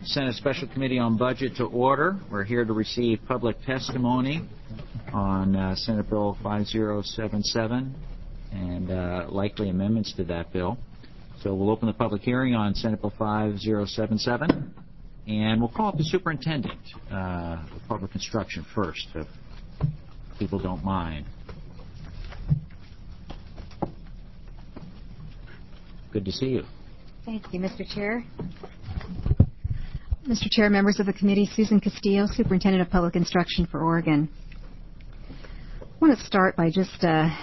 Senate Special Committee on Budget to order. We're here to receive public testimony on Senate Bill 5077 and likely amendments to that bill. So we'll open the public hearing on Senate Bill 5077, and we'll call up the superintendent of public instruction first, if people don't mind. Good to see you. Thank you, Mr. Chair. Mr. Chair, members of the committee, Susan Castillo, Superintendent of Public Instruction for Oregon. I want to start by just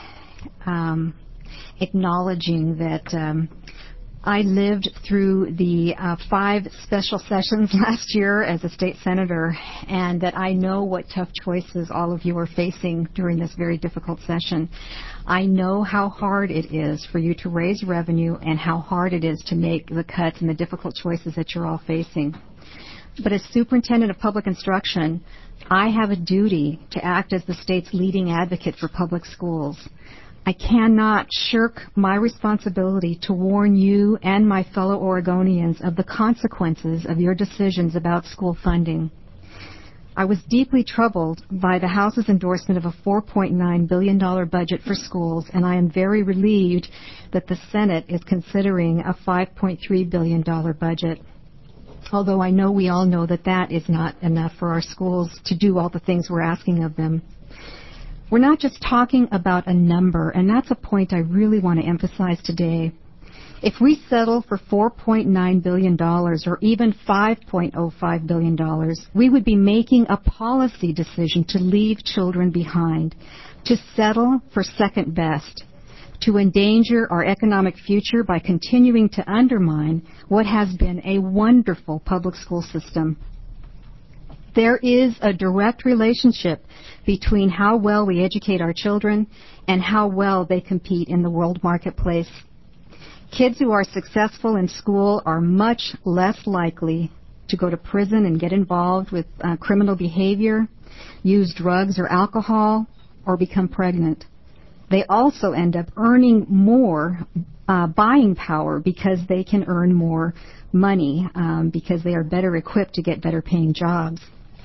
acknowledging that I lived through the 5 special sessions last year as a state senator, and that I know what tough choices all of you are facing during this very difficult session. I know how hard it is for you to raise revenue and how hard it is to make the cuts and the difficult choices that you're all facing. But as Superintendent of Public Instruction, I have a duty to act as the state's leading advocate for public schools. I cannot shirk my responsibility to warn you and my fellow Oregonians of the consequences of your decisions about school funding. I was deeply troubled by the House's endorsement of a $4.9 billion budget for schools, and I am very relieved that the Senate is considering a $5.3 billion budget. Although I know we all know that that is not enough for our schools to do all the things we're asking of them. We're not just talking about a number, and that's a point I really want to emphasize today. If we settle for $4.9 billion or even $5.05 billion, we would be making a policy decision to leave children behind, to settle for second best, to endanger our economic future by continuing to undermine what has been a wonderful public school system. There is a direct relationship between how well we educate our children and how well they compete in the world marketplace. Kids who are successful in school are much less likely to go to prison and get involved with criminal behavior, use drugs or alcohol, or become pregnant. They also end up earning more buying power because they can earn more money because they are better equipped to get better paying jobs.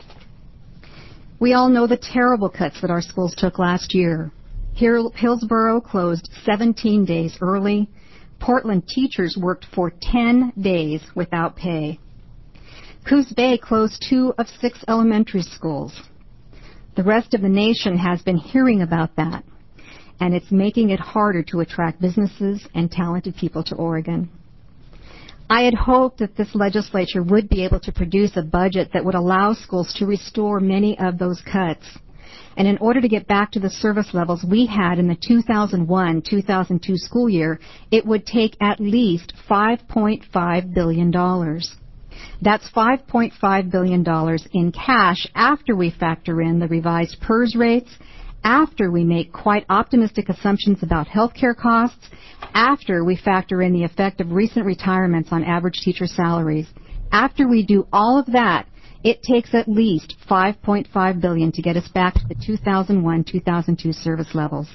We all know the terrible cuts that our schools took last year. Hillsborough closed 17 days early. Portland teachers worked for 10 days without pay. Coos Bay closed 2 of 6 elementary schools. The rest of the nation has been hearing about that, and it's making it harder to attract businesses and talented people to Oregon. I had hoped that this legislature would be able to produce a budget that would allow schools to restore many of those cuts. And in order to get back to the service levels we had in the 2001-2002 school year, it would take at least $5.5 billion. That's $5.5 billion in cash after we factor in the revised PERS rates, after we make quite optimistic assumptions about health care costs, after we factor in the effect of recent retirements on average teacher salaries. After we do all of that, it takes at least $5.5 billion to get us back to the 2001-2002 service levels.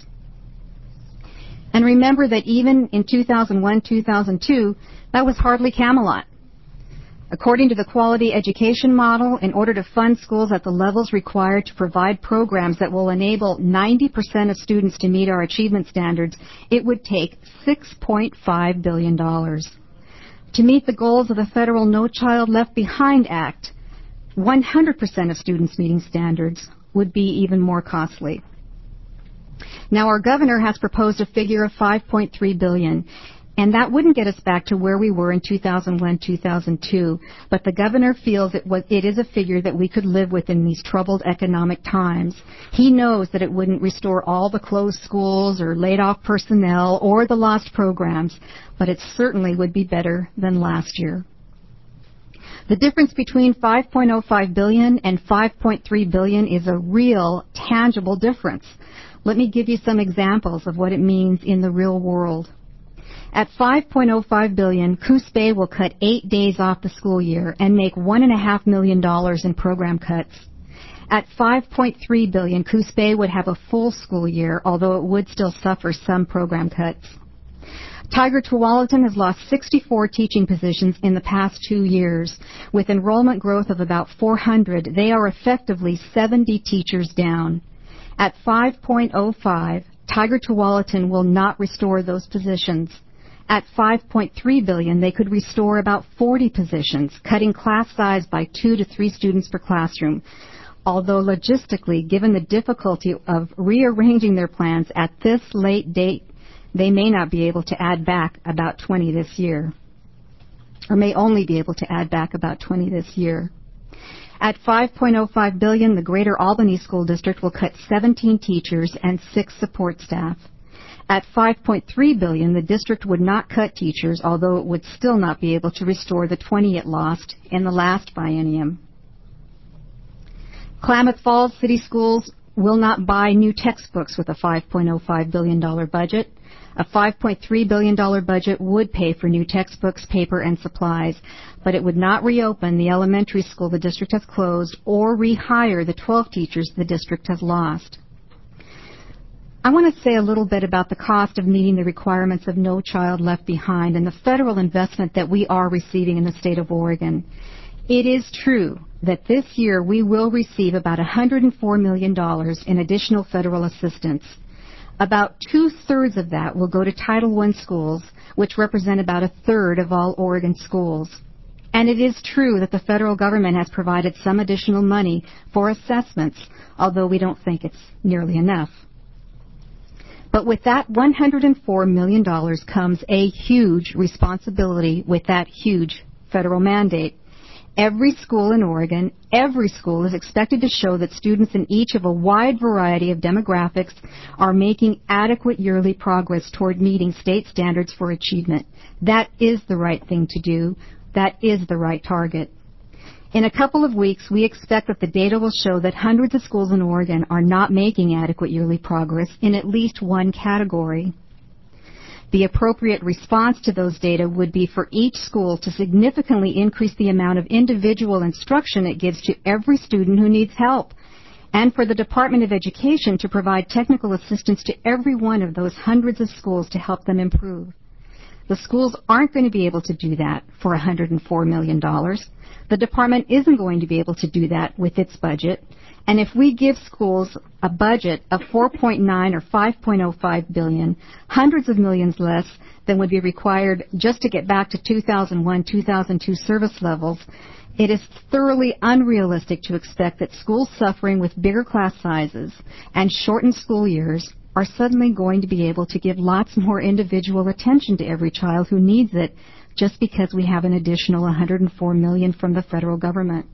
And remember that even in 2001-2002, that was hardly Camelot. According to the Quality Education Model, in order to fund schools at the levels required to provide programs that will enable 90% of students to meet our achievement standards, it would take $6.5 billion. To meet the goals of the federal No Child Left Behind Act, 100% of students meeting standards would be even more costly. Now, our governor has proposed a figure of $5.3 billion. And that wouldn't get us back to where we were in 2001-2002, but the governor feels it is a figure that we could live with in these troubled economic times. He knows that it wouldn't restore all the closed schools or laid off personnel or the lost programs, but it certainly would be better than last year. The difference between $5.05 billion and $5.3 billion is a real, tangible difference. Let me give you some examples of what it means in the real world. At $5.05 billion, Coos Bay will cut 8 days off the school year and make $1.5 million in program cuts. At $5.3 billion, Coos Bay would have a full school year, although it would still suffer some program cuts. Tiger Tualatin has lost 64 teaching positions in the past 2 years. With enrollment growth of about 400, they are effectively 70 teachers down. At 5.05, Tiger Tualatin will not restore those positions. At $5.3 billion, they could restore about 40 positions, cutting class size by 2 to 3 students per classroom. Although logistically, given the difficulty of rearranging their plans at this late date, they may not be able to add back about 20 this year, or may only be able to add back about 20 this year. At $5.05 billion, the Greater Albany School District will cut 17 teachers and 6 support staff. At $5.3 billion, the district would not cut teachers, although it would still not be able to restore the 20 it lost in the last biennium. Klamath Falls City Schools will not buy new textbooks with a $5.05 billion budget. A $5.3 billion budget would pay for new textbooks, paper, and supplies, but it would not reopen the elementary school the district has closed or rehire the 12 teachers the district has lost. I want to say a little bit about the cost of meeting the requirements of No Child Left Behind and the federal investment that we are receiving in the state of Oregon. It is true that this year we will receive about $104 million in additional federal assistance. About 2/3 of that will go to Title I schools, which represent about 1/3 of all Oregon schools. And it is true that the federal government has provided some additional money for assessments, although we don't think it's nearly enough. But with that $104 million comes a huge responsibility with that huge federal mandate. Every school in Oregon, every school is expected to show that students in each of a wide variety of demographics are making adequate yearly progress toward meeting state standards for achievement. That is the right thing to do. That is the right target. In a couple of weeks, we expect that the data will show that hundreds of schools in Oregon are not making adequate yearly progress in at least one category. The appropriate response to those data would be for each school to significantly increase the amount of individual instruction it gives to every student who needs help, and for the Department of Education to provide technical assistance to every one of those hundreds of schools to help them improve. The schools aren't going to be able to do that for $104 million. The department isn't going to be able to do that with its budget. And if we give schools a budget of $4.9 or $5.05 billion, hundreds of millions less than would be required just to get back to 2001-2002 service levels, it is thoroughly unrealistic to expect that schools suffering with bigger class sizes and shortened school years are suddenly going to be able to give lots more individual attention to every child who needs it just because we have an additional $104 million from the federal government.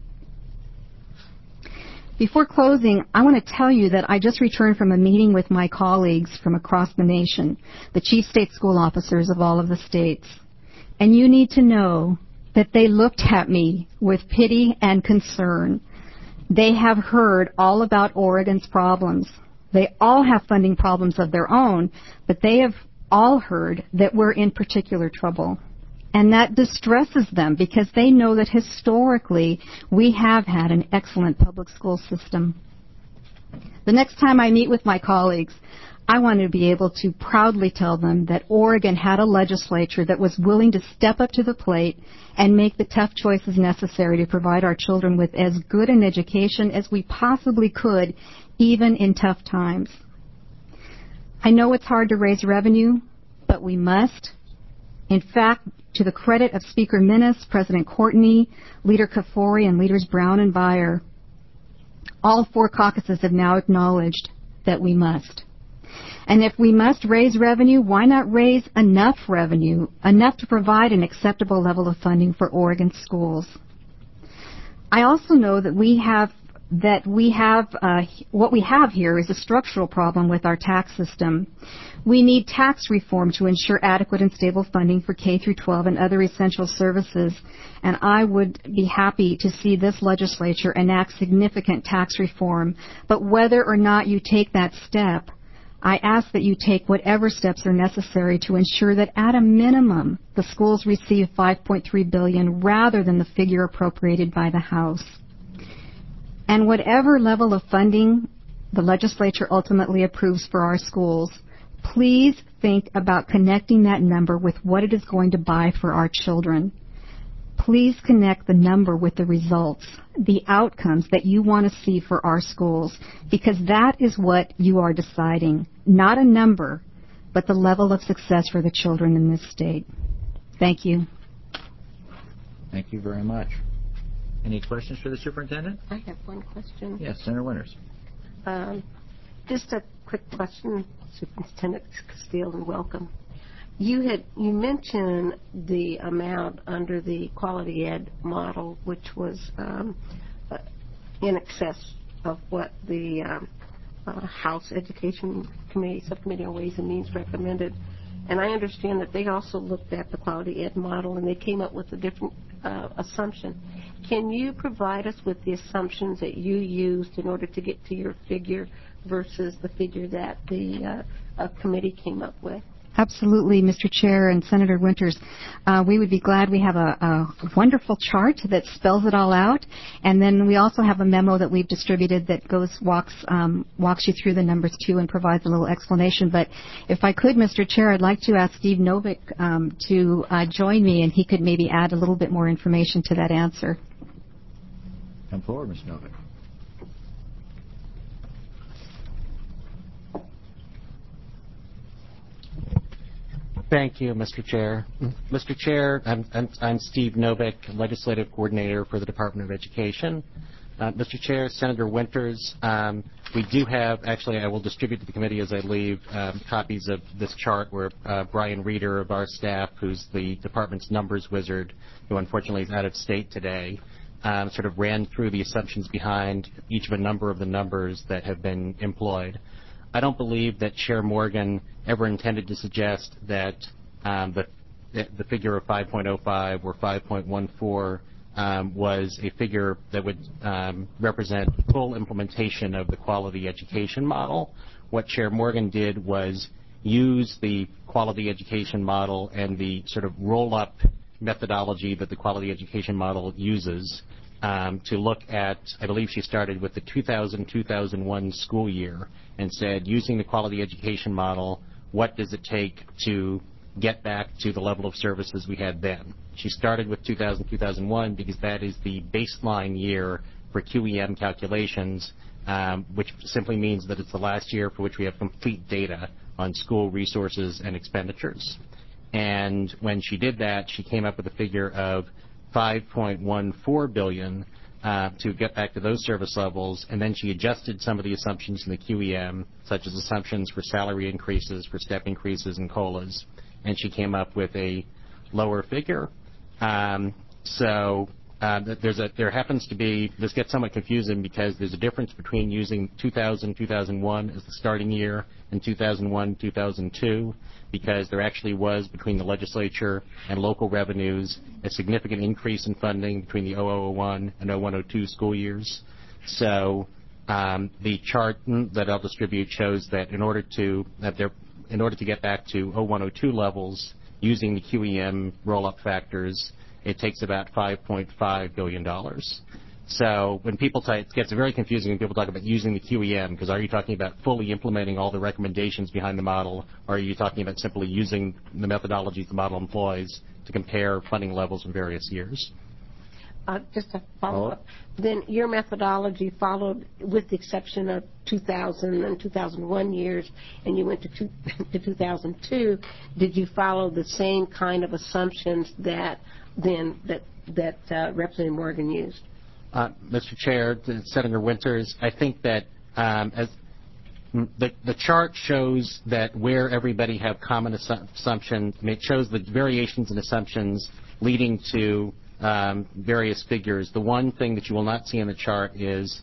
Before closing, I want to tell you that I just returned from a meeting with my colleagues from across the nation, the chief state school officers of all of the states. And you need to know that they looked at me with pity and concern. They have heard all about Oregon's problems. They all have funding problems of their own, but they have all heard that we're in particular trouble. And that distresses them because they know that historically we have had an excellent public school system. The next time I meet with my colleagues, I want to be able to proudly tell them that Oregon had a legislature that was willing to step up to the plate and make the tough choices necessary to provide our children with as good an education as we possibly could, even in tough times. I know it's hard to raise revenue, but we must. In fact, to the credit of Speaker Minnis, President Courtney, Leader Kafori, and Leaders Brown and Beyer, all four caucuses have now acknowledged that we must. And if we must raise revenue, why not raise enough revenue, enough to provide an acceptable level of funding for Oregon schools? I also know that what we have here is a structural problem with our tax system. We need tax reform to ensure adequate and stable funding for K-12 and other essential services, and I would be happy to see this legislature enact significant tax reform. But whether or not you take that step, I ask that you take whatever steps are necessary to ensure that at a minimum the schools receive $5.3 billion rather than the figure appropriated by the House. And whatever level of funding the legislature ultimately approves for our schools, please think about connecting that number with what it is going to buy for our children. Please connect the number with the results, the outcomes that you want to see for our schools, because that is what you are deciding, not a number, but the level of success for the children in this state. Thank you. Thank you very much. Any questions for the superintendent? I have one question. Yes, Senator Winters. Just a quick question, Superintendent Castile, and welcome. You mentioned the amount under the quality ed model, which was in excess of what the House Education Committee, Subcommittee on Ways and Means recommended. And I understand that they also looked at the quality ed model and they came up with a different assumption. Can you provide us with the assumptions that you used in order to get to your figure versus the figure that the committee came up with? Absolutely, Mr. Chair and Senator Winters. We would be glad. We have a wonderful chart that spells it all out, and then we also have a memo that we've distributed that walks you through the numbers too and provides a little explanation. But if I could, Mr. Chair, I'd like to ask Steve Novick to join me, and he could maybe add a little bit more information to that answer. Come forward, Ms. Novick. Thank you, Mr. Chair. Mr. Chair, I'm Steve Novick, Legislative Coordinator for the Department of Education. Mr. Chair, Senator Winters, we do have, actually I will distribute to the committee as I leave, copies of this chart where Brian Reeder of our staff, who's the department's numbers wizard, who unfortunately is out of state today, sort of ran through the assumptions behind each of a number of the numbers that have been employed. I don't believe that Chair Morgan ever intended to suggest that the figure of 5.05 or 5.14 was a figure that would represent full implementation of the quality education model. What Chair Morgan did was use the quality education model and the sort of roll-up methodology that the quality education model uses to look at, I believe she started with the 2000-2001 school year and said, using the quality education model, what does it take to get back to the level of services we had then? She started with 2000-2001 because that is the baseline year for QEM calculations, which simply means that it's the last year for which we have complete data on school resources and expenditures. And when she did that, she came up with a figure of $5.14 billion to get back to those service levels, and then she adjusted some of the assumptions in the QEM, such as assumptions for salary increases, for step increases, and COLAs, and she came up with a lower figure. There happens to be, this gets somewhat confusing because there's a difference between using 2000-2001 as the starting year and 2001-2002, because there actually was, between the legislature and local revenues, a significant increase in funding between the 0001 and 0102 school years. So the chart that I'll distribute shows that in order to get back to 0102 levels using the QEM roll-up factors, it takes about $5.5 billion. So when people it gets very confusing when people talk about using the QEM, because are you talking about fully implementing all the recommendations behind the model, or are you talking about simply using the methodologies the model employs to compare funding levels in various years? Just to follow up, then your methodology followed, with the exception of 2000 and 2001 years, and you went to 2002, did you follow the same kind of assumptions that Representative Morgan used? Mr. Chair, Senator Winters, I think that as the chart shows that where everybody have common assumptions, it shows the variations in assumptions leading to various figures. The one thing that you will not see in the chart is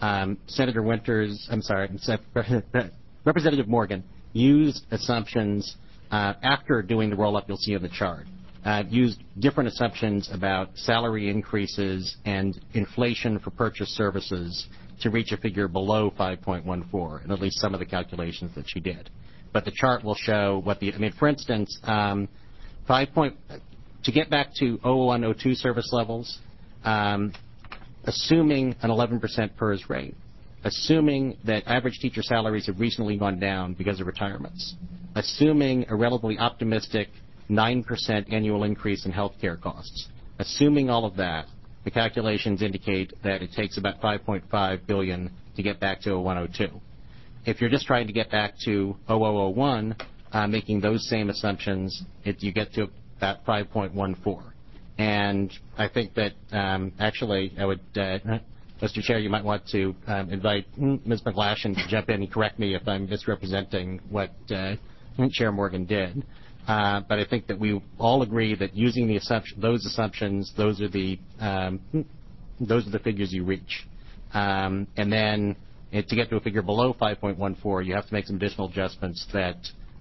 Representative Morgan used assumptions after doing the roll-up you'll see in the chart. Used different assumptions about salary increases and inflation for purchased services to reach a figure below 5.14, in at least some of the calculations that she did. But the chart will show for instance, to get back to 0102 service levels, assuming an 11% PERS rate, assuming that average teacher salaries have recently gone down because of retirements, assuming a relatively optimistic 9% annual increase in healthcare costs. Assuming all of that, the calculations indicate that it takes about $5.5 billion to get back to a 102. If you're just trying to get back to 0001, making those same assumptions, you get to about 5.14. And I think that actually I would, Mr. Chair, you might want to invite Ms. McGlashan to jump in and correct me if I'm misrepresenting what Chair Morgan did. But I think that we all agree that using those assumptions, those are the figures you reach. And then to get to a figure below 5.14, you have to make some additional adjustments that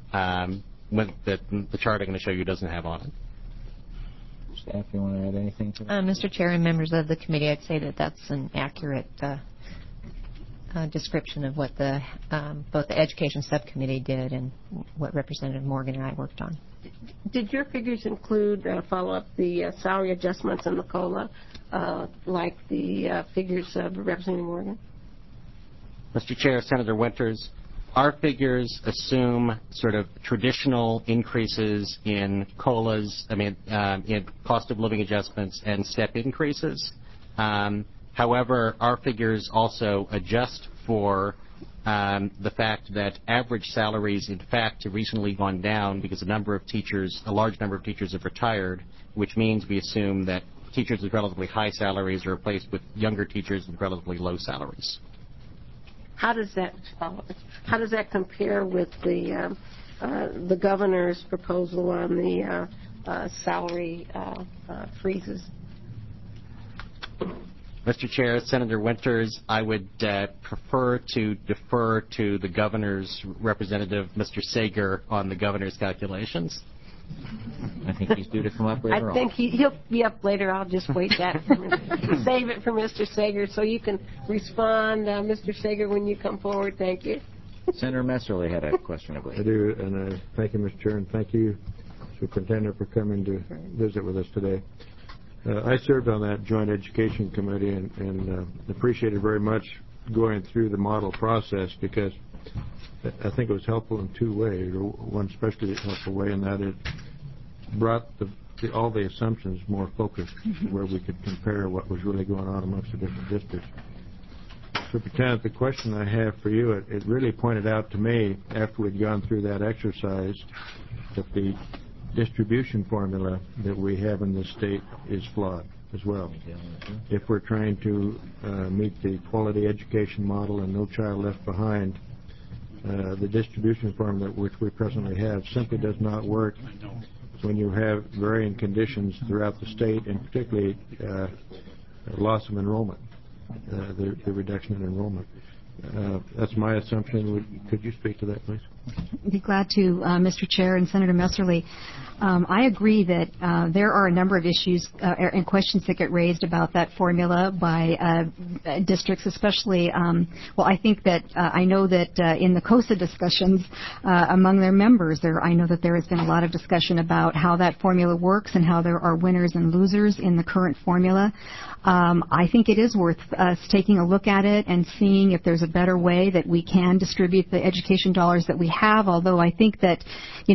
the chart I'm going to show you doesn't have on it. Staff, you want to add anything to that? Mr. Chair and members of the committee, I'd say that that's an accurate description of what both the Education Subcommittee did and what Representative Morgan and I worked on. Did your figures include, follow up, the salary adjustments in the COLA, like the figures of Representative Morgan? Mr. Chair, Senator Winters, our figures assume sort of traditional increases in COLAs, in cost of living adjustments and step increases. However, our figures also adjust for the fact that average salaries, in fact, have recently gone down because a large number of teachers have retired, which means we assume that teachers with relatively high salaries are replaced with younger teachers with relatively low salaries. How does that compare with the governor's proposal on the salary freezes? Mr. Chair, Senator Winters, I would prefer to defer to the governor's representative, Mr. Sager, on the governor's calculations. I think he's due to come up later on. I think he'll be up later. I'll just wait that. Save it for Mr. Sager so you can respond, Mr. Sager, when you come forward. Thank you. Senator Messerly had a question, I believe. I do, and thank you, Mr. Chair, and thank you, Superintendent, for coming to visit with us today. I served on that Joint Education Committee and appreciated very much going through the model process because I think it was helpful in two ways, or one especially helpful way in that it brought all the assumptions more focused where we could compare what was really going on amongst the different districts. Superintendent, the question I have for you, it really pointed out to me after we'd gone through that exercise that the distribution formula that we have in this state is flawed as well. If we're trying to meet the quality education model and no child left behind, the distribution formula which we presently have simply does not work when you have varying conditions throughout the state, and particularly loss of enrollment, the reduction in enrollment. That's my assumption. Could you speak to that, please? I'd be glad to, Mr. Chair and Senator Messerly. I agree that there are a number of issues and questions that get raised about that formula by districts, especially, I think that I know that in the COSA discussions among their members, I know that there has been a lot of discussion about how that formula works and how there are winners and losers in the current formula. I think it is worth us taking a look at it and seeing if there's a better way that we can distribute the education dollars that we have, although I think that,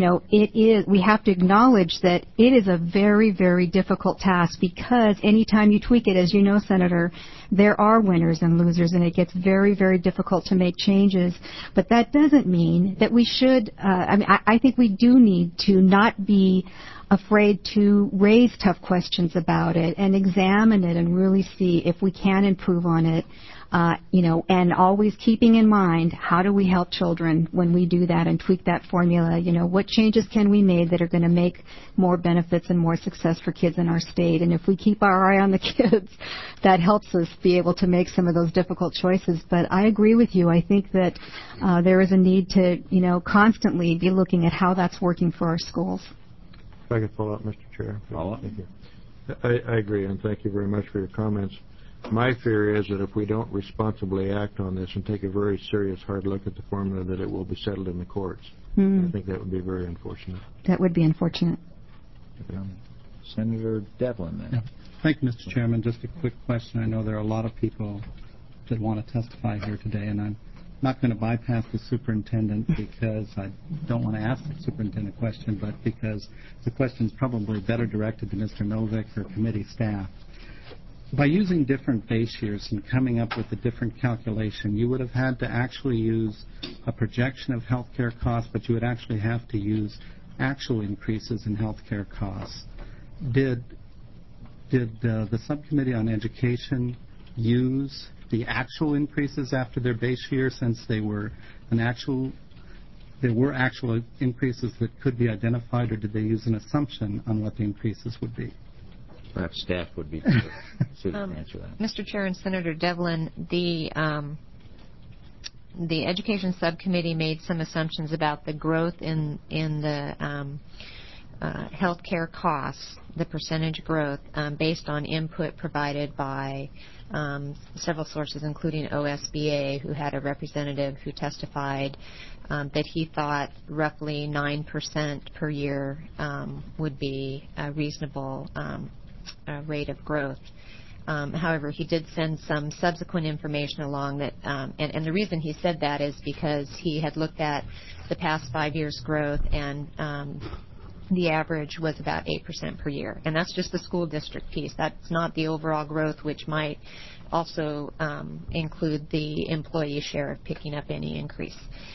we have to acknowledge that it is a very, very difficult task because anytime you tweak it, as you know, Senator, there are winners and losers, and it gets very, very difficult to make changes. But that doesn't mean that we should, I think we do need to not be afraid to raise tough questions about it and examine it and really see if we can improve on it, and always keeping in mind how do we help children when we do that and tweak that formula. What changes can we make that are going to make more benefits and more success for kids in our state? And if we keep our eye on the kids, that helps us be able to make some of those difficult choices. But I agree with you. I think that there is a need to, constantly be looking at how that's working for our schools. If I could follow up, Mr. Chair. Follow up. Thank you. I agree, and thank you very much for your comments. My fear is that if we don't responsibly act on this and take a very serious, hard look at the formula, that it will be settled in the courts. I think that would be very unfortunate. That would be unfortunate. Senator Devlin, then. Yeah. Thank you, Mr. Chairman. Just a quick question. I know there are a lot of people that want to testify here today, and I'm not going to bypass the superintendent because I don't want to ask the superintendent a question, but because the question is probably better directed to Mr. Novick or committee staff. By using different base years and coming up with a different calculation, you would have had to actually use a projection of health care costs, but you would actually have to use actual increases in health care costs. Did the Subcommittee on Education use the actual increases after their base year, since there were actual increases that could be identified, or did they use an assumption on what the increases would be? Perhaps staff would be suited to answer that. Mr. Chair and Senator Devlin, the Education Subcommittee made some assumptions about the growth in the health care costs, the percentage growth, based on input provided by several sources, including OSBA, who had a representative who testified that he thought roughly 9% per year would be a reasonable rate of growth. However, he did send some subsequent information along that, and the reason he said that is because he had looked at the past 5 years' growth, and the average was about 8% per year. And that's just the school district piece. That's not the overall growth, which might also include the employee share of picking up any increase.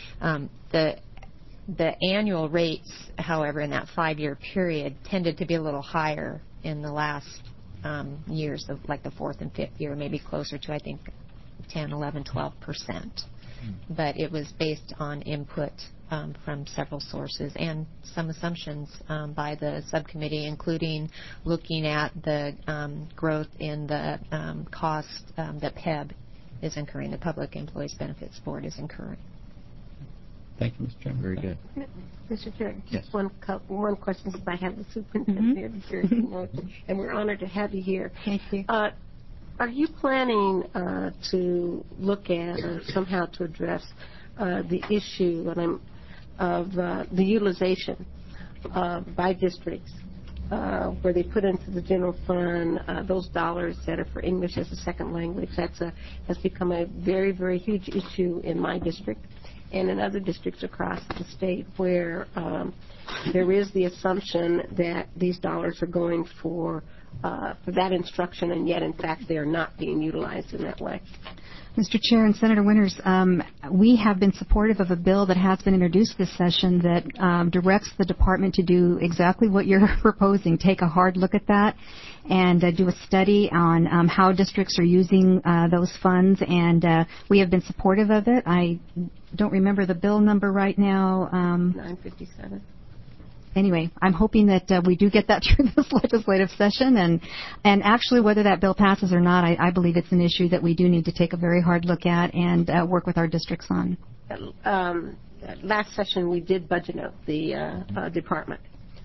The annual rates, however, in that 5-year period tended to be a little higher in the last years, of like the 4th and 5th year, maybe closer to, I think, 10, 11, 12%. But it was based on input from several sources and some assumptions by the subcommittee, including looking at the growth in the cost that PEB is incurring, the Public Employees Benefits Board is incurring. Thank you, Mr. Chairman. Very good. Mr. Chair, just Yes. one question, since I have the superintendent here, Jerry, you know, and we're honored to have you here. Thank you. Are you planning to look at or somehow to address the issue of the utilization by districts where they put into the general fund those dollars that are for English as a second language? Has become a very, very huge issue in my district and in other districts across the state, where there is the assumption that these dollars are going for that instruction, and yet, in fact, they are not being utilized in that way. Mr. Chair and Senator Winters, we have been supportive of a bill that has been introduced this session that directs the department to do exactly what you're proposing, take a hard look at that and do a study on how districts are using those funds, and we have been supportive of it. I don't remember the bill number right now. 957. Anyway, I'm hoping that we do get that through this legislative session, and actually whether that bill passes or not, I believe it's an issue that we do need to take a very hard look at and work with our districts on. Last session we did budget note the department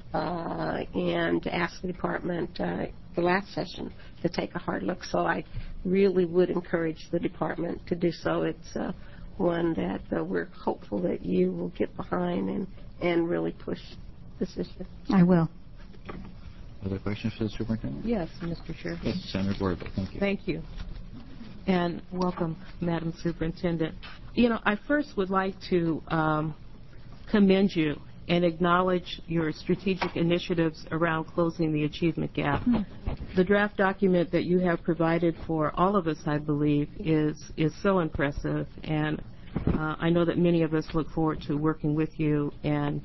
and ask the department the last session to take a hard look. So I really would encourage the department to do so. It's one that we're hopeful that you will get behind and really push this issue. I will. Other questions for the superintendent? Yes, Mr. Chair. Yes, Senator Gordon, thank you. Thank you. And welcome, Madam Superintendent. You know, I first would like to commend you and acknowledge your strategic initiatives around closing the achievement gap. The draft document that you have provided for all of us, I believe, is so impressive, and I know that many of us look forward to working with you and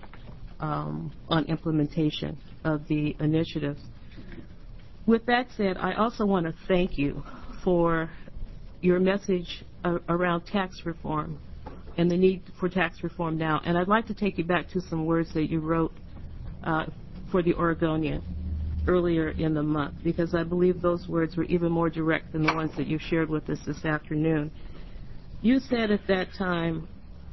on implementation of the initiatives. With that said, I also want to thank you for your message around tax reform and the need for tax reform now. And I'd like to take you back to some words that you wrote for the Oregonian earlier in the month, because I believe those words were even more direct than the ones that you shared with us this afternoon. You said at that time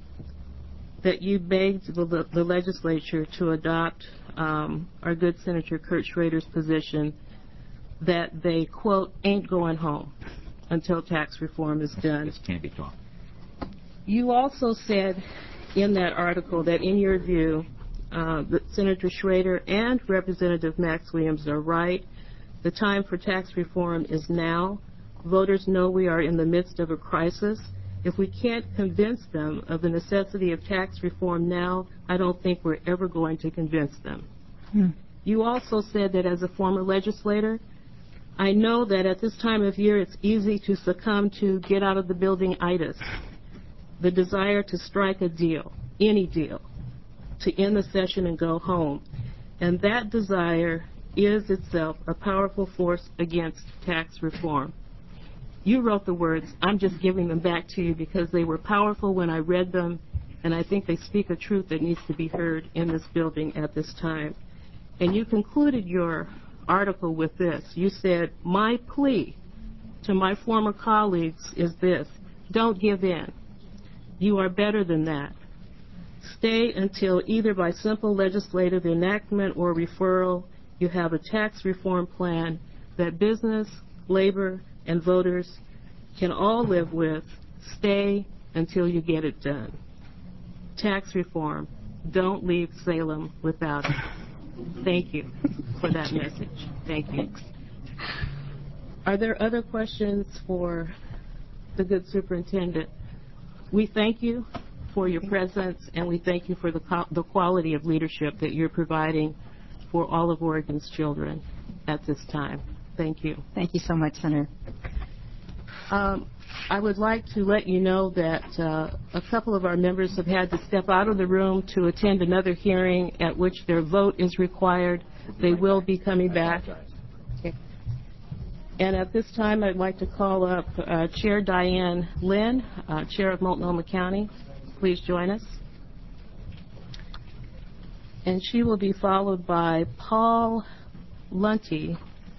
that you begged the legislature to adopt our good Senator Kurt Schrader's position that they, quote, ain't going home until tax reform is done. This can't be taught. You also said in that article that, in your view, that Senator Schrader and Representative Max Williams are right. The time for tax reform is now. Voters know we are in the midst of a crisis, If we can't convince them of the necessity of tax reform now, I don't think we're ever going to convince them. You also said that as a former legislator, I know that at this time of year it's easy to succumb to get out of the building-itis, the desire to strike a deal, any deal, to end the session and go home. And that desire is itself a powerful force against tax reform. You wrote the words. I'm just giving them back to you because they were powerful when I read them, and I think they speak a truth that needs to be heard in this building at this time. And you concluded your article with this. You said, my plea to my former colleagues is this: don't give in. You are better than that. Stay until either by simple legislative enactment or referral you have a tax reform plan that business, labor, and voters can all live with. Stay until you get it done. Tax reform. Don't leave Salem without it. Thank you for that message. Thank you. Are there other questions for the good superintendent? We thank you for your presence, and we thank you for the quality of leadership that you're providing for all of Oregon's children at this time. Thank you. Thank you so much, Senator. I would like to let you know that a couple of our members have had to step out of the room to attend another hearing at which their vote is required. They will be coming back. Okay. And at this time, I'd like to call up Chair Diane Lynn, Chair of Multnomah County. Please join us. And she will be followed by Paul Lunty.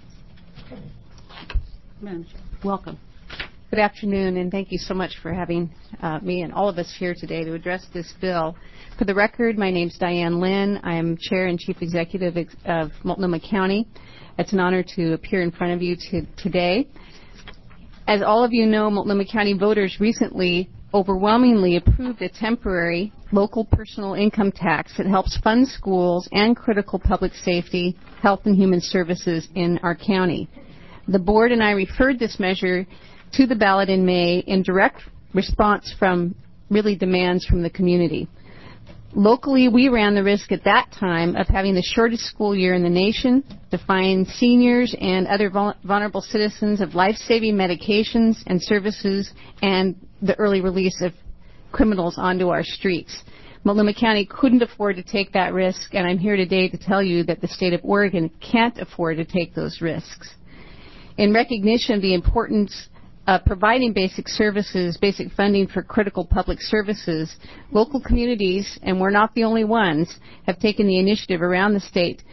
Welcome. Good afternoon, and thank you so much for having me and all of us here today to address this bill. For the record, my name is Diane Lynn. I am Chair and Chief Executive of Multnomah County. It's an honor to appear in front of you today. As all of you know, Multnomah County voters recently overwhelmingly approved a temporary local personal income tax that helps fund schools and critical public safety, health, and human services in our county. The board and I referred this measure to the ballot in May in direct response from really demands from the community. Locally, we ran the risk at that time of having the shortest school year in the nation, to find seniors and other vulnerable citizens of life-saving medications and services, and the early release of criminals onto our streets. Multnomah County couldn't afford to take that risk, and I'm here today to tell you that the state of Oregon can't afford to take those risks. In recognition of the importance of providing basic services, basic funding for critical public services, local communities, and we're not the only ones, have taken the initiative around the state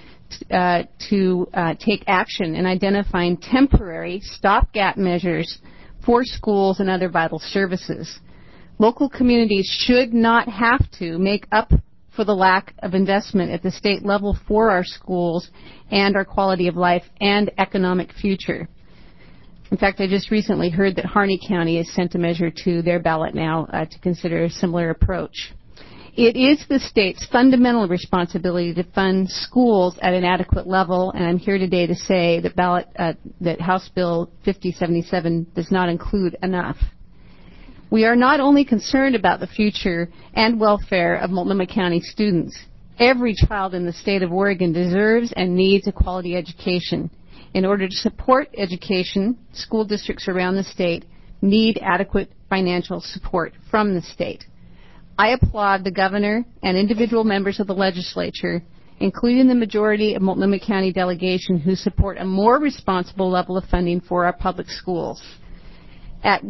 to take action in identifying temporary stopgap measures for schools and other vital services. Local communities should not have to make up for the lack of investment at the state level for our schools and our quality of life and economic future. In fact, I just recently heard that Harney County has sent a measure to their ballot now to consider a similar approach. It is the state's fundamental responsibility to fund schools at an adequate level, and I'm here today to say that House Bill 5077 does not include enough. We are not only concerned about the future and welfare of Multnomah County students. Every child in the state of Oregon deserves and needs a quality education. In order to support education, school districts around the state need adequate financial support from the state. I applaud the governor and individual members of the legislature, including the majority of Multnomah County delegation, who support a more responsible level of funding for our public schools. At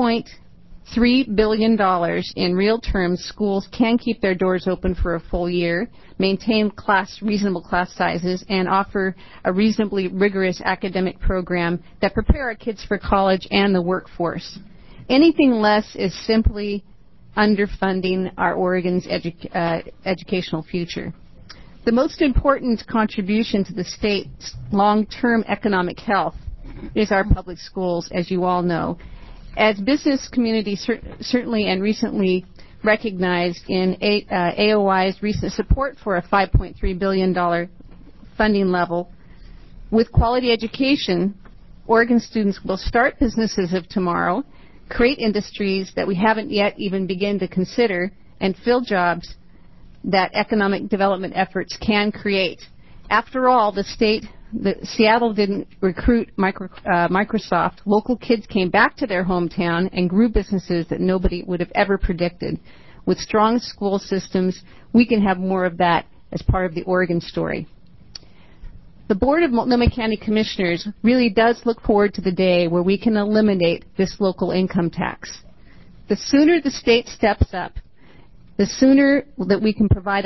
$1.3 billion in real terms, schools can keep their doors open for a full year, maintain reasonable class sizes, and offer a reasonably rigorous academic program that prepare our kids for college and the workforce. Anything less is simply underfunding our Oregon's educational future. The most important contribution to the state's long-term economic health is our public schools, as you all know. As business community certainly and recently recognized in AOI's recent support for a $5.3 billion funding level, with quality education, Oregon students will start businesses of tomorrow, create industries that we haven't yet even begun to consider, and fill jobs that economic development efforts can create. After all, Seattle didn't recruit Microsoft. Local kids came back to their hometown and grew businesses that nobody would have ever predicted. With strong school systems, we can have more of that as part of the Oregon story. The Board of Multnomah County Commissioners really does look forward to the day where we can eliminate this local income tax. The sooner the state steps up, the sooner that we can provide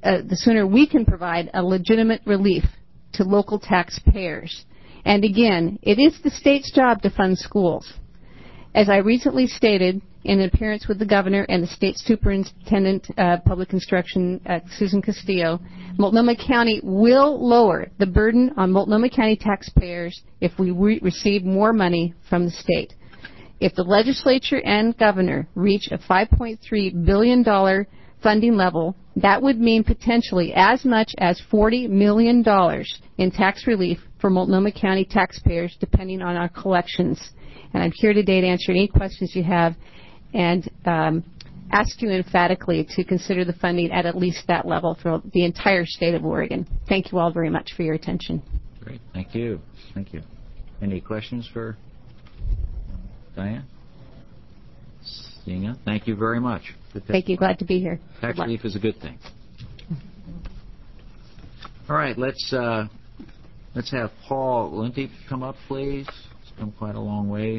a legitimate relief to local taxpayers. And again, it is the state's job to fund schools. As I recently stated in an appearance with the governor and the state superintendent of public instruction, Susan Castillo, Multnomah County will lower the burden on Multnomah County taxpayers if we receive more money from the state. If the legislature and governor reach a $5.3 billion funding level, that would mean potentially as much as $40 million in tax relief for Multnomah County taxpayers, depending on our collections. And I'm here today to answer any questions you have and ask you emphatically to consider the funding at least that level for the entire state of Oregon. Thank you all very much for your attention. Great. Thank you. Thank you. Any questions for Diane? Seeing none, thank you very much. Thank you. Glad to be here. Tax relief is a good thing. All right, let's have Paul Linty come up, please. He's come quite a long way.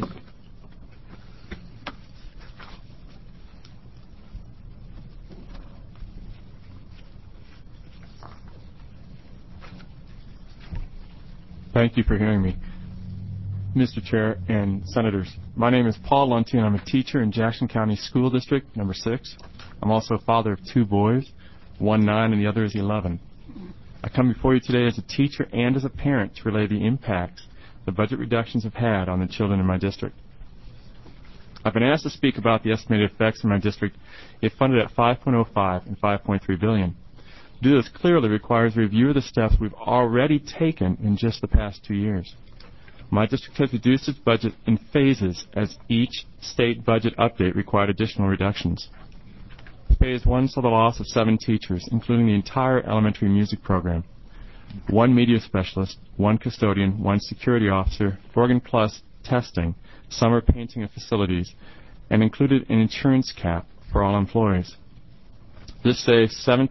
Thank you for hearing me. Mr. Chair and Senators, my name is Paul Lunty, and I'm a teacher in Jackson County School District number 6. I'm also a father of 2 boys, one 9 and the other is 11. I come before you today as a teacher and as a parent to relay the impacts the budget reductions have had on the children in my district. I've been asked to speak about the estimated effects in my district if funded at $5.05 and $5.3 billion. To do this clearly requires a review of the steps we've already taken in just the past 2 years. My district has reduced its budget in phases as each state budget update required additional reductions. Phase 1 saw the loss of 7 teachers, including the entire elementary music program, 1 media specialist, 1 custodian, 1 security officer, Oregon Plus testing, summer painting of facilities, and included an insurance cap for all employees. This saves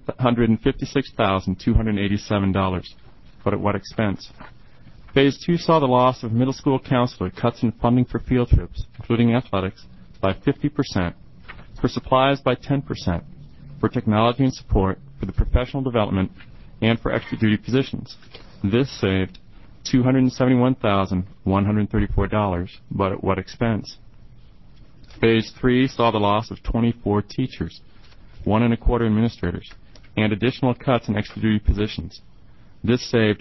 $756,287, but at what expense? Phase 2 saw the loss of middle school counselor, cuts in funding for field trips, including athletics, by 50%, for supplies by 10%, for technology and support, for the professional development, and for extra duty positions. This saved $271,134, but at what expense? Phase 3 saw the loss of 24 teachers, 1 1/4 administrators, and additional cuts in extra duty positions. This saved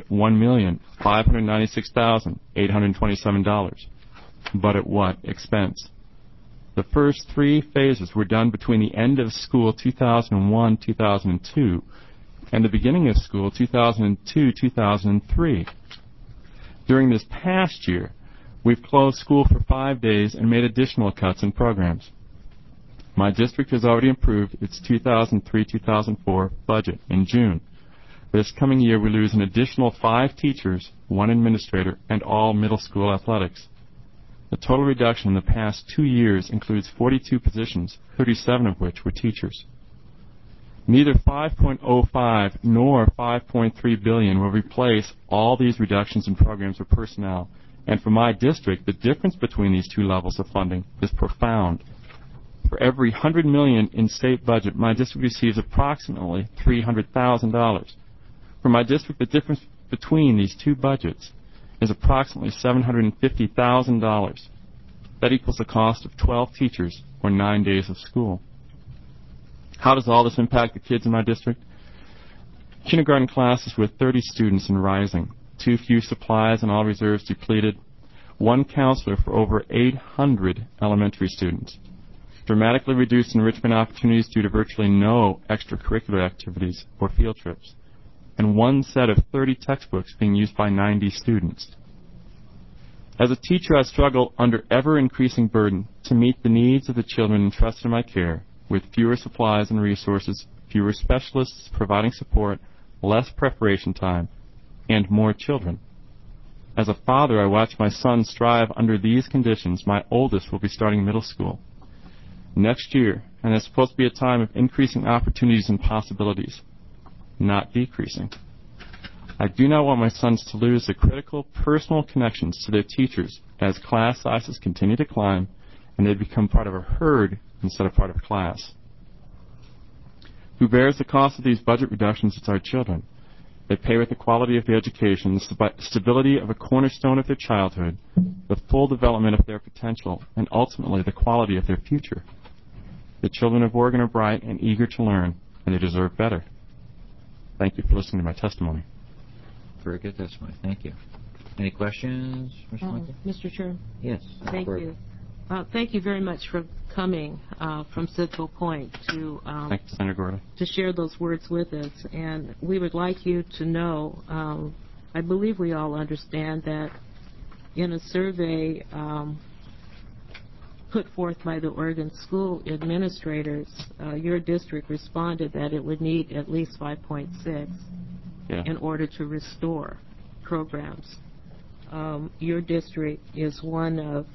$1,596,827, but at what expense? The first 3 phases were done between the end of school 2001-2002 and the beginning of school 2002-2003. During this past year, we've closed school for 5 days and made additional cuts in programs. My district has already approved its 2003-2004 budget in June. This coming year, we lose an additional 5 teachers, 1 administrator, and all middle school athletics. The total reduction in the past 2 years includes 42 positions, 37 of which were teachers. Neither 5.05 nor 5.3 billion will replace all these reductions in programs or personnel. And for my district, the difference between these 2 levels of funding is profound. For every $100 million in state budget, my district receives approximately $300,000. For my district, the difference between these 2 budgets is approximately $750,000. That equals the cost of 12 teachers or 9 days of school. How does all this impact the kids in my district? Kindergarten classes with 30 students and rising, too few supplies and all reserves depleted, 1 counselor for over 800 elementary students, dramatically reduced enrichment opportunities due to virtually no extracurricular activities or field trips, and 1 set of 30 textbooks being used by 90 students. As a teacher, I struggle under ever-increasing burden to meet the needs of the children entrusted in my care, with fewer supplies and resources, fewer specialists providing support, less preparation time, and more children. As a father, I watch my son strive under these conditions. My oldest will be starting middle school next year, and it's supposed to be a time of increasing opportunities and possibilities, not decreasing. I do not want my sons to lose the critical personal connections to their teachers as class sizes continue to climb and they become part of a herd instead of part of a class. Who bears the cost of these budget reductions? It's our children. They pay with the quality of the education, the stability of a cornerstone of their childhood, the full development of their potential, and ultimately the quality of their future. The children of Oregon are bright and eager to learn, and they deserve better. Thank you for listening to my testimony. Very good testimony. Thank you. Any questions, Mr. Michael? Mr. Chair? Yes. Thank you. Thank you very much for coming from Central Point to Thank you, Senator Gordy. to share those words with us. And we would like you to know, I believe we all understand that in a survey put forth by the Oregon School Administrators, your district responded that it would need at least 5.6 in order to restore programs. Your district is one of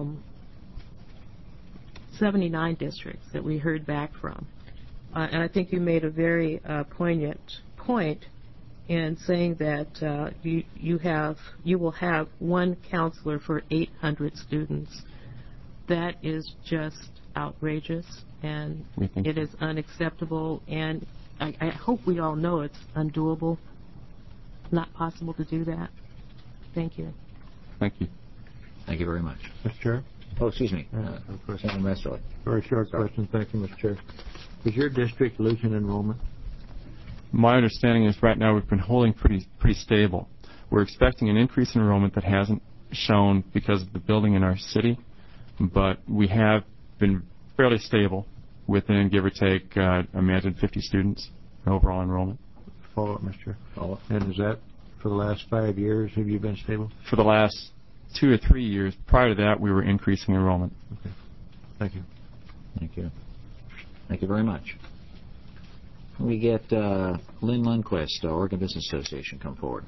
79 districts that we heard back from. And I think you made a very poignant point in saying that you will have one counselor for 800 students. That is just outrageous, and it is unacceptable, and I hope we all know it's undoable, not possible to do that. Thank you. Thank you. Thank you very much. Mr. Chair? Oh, excuse me. Senator Mesterly. Very short question. Thank you, Mr. Chair. Is your district losing enrollment? My understanding is right now we've been holding pretty stable. We're expecting an increase in enrollment that hasn't shown because of the building in our city, but we have been fairly stable within, give or take, imagine 50 students in overall enrollment. Follow up, Mr. Chair. Follow up. And is that for the last 5 years? Have you been stable? For the last 2 or 3 years. Prior to that, we were increasing enrollment. Okay. Thank you. Thank you. Thank you very much. We get Lynn Lundquist, Oregon Business Association, come forward.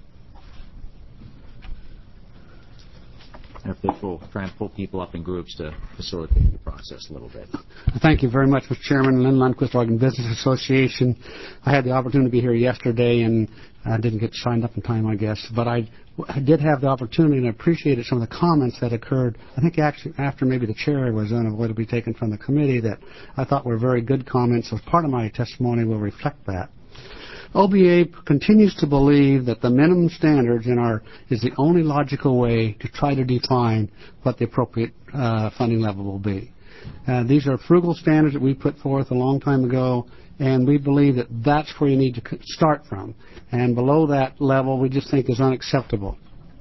After this, we'll try and pull people up in groups to facilitate the process a little bit. Thank you very much, Mr. Chairman. Lynn Lundquist, Oregon Business Association. I had the opportunity to be here yesterday, and I didn't get signed up in time, I guess. But I did have the opportunity, and I appreciated some of the comments that occurred. I think actually after maybe the chair was unavoidably taken from the committee that I thought were very good comments. So part of my testimony will reflect that. OBA continues to believe that the minimum standards is the only logical way to try to define what the appropriate funding level will be. These are frugal standards that we put forth a long time ago, and we believe that that's where you need to start from. And below that level, we just think is unacceptable.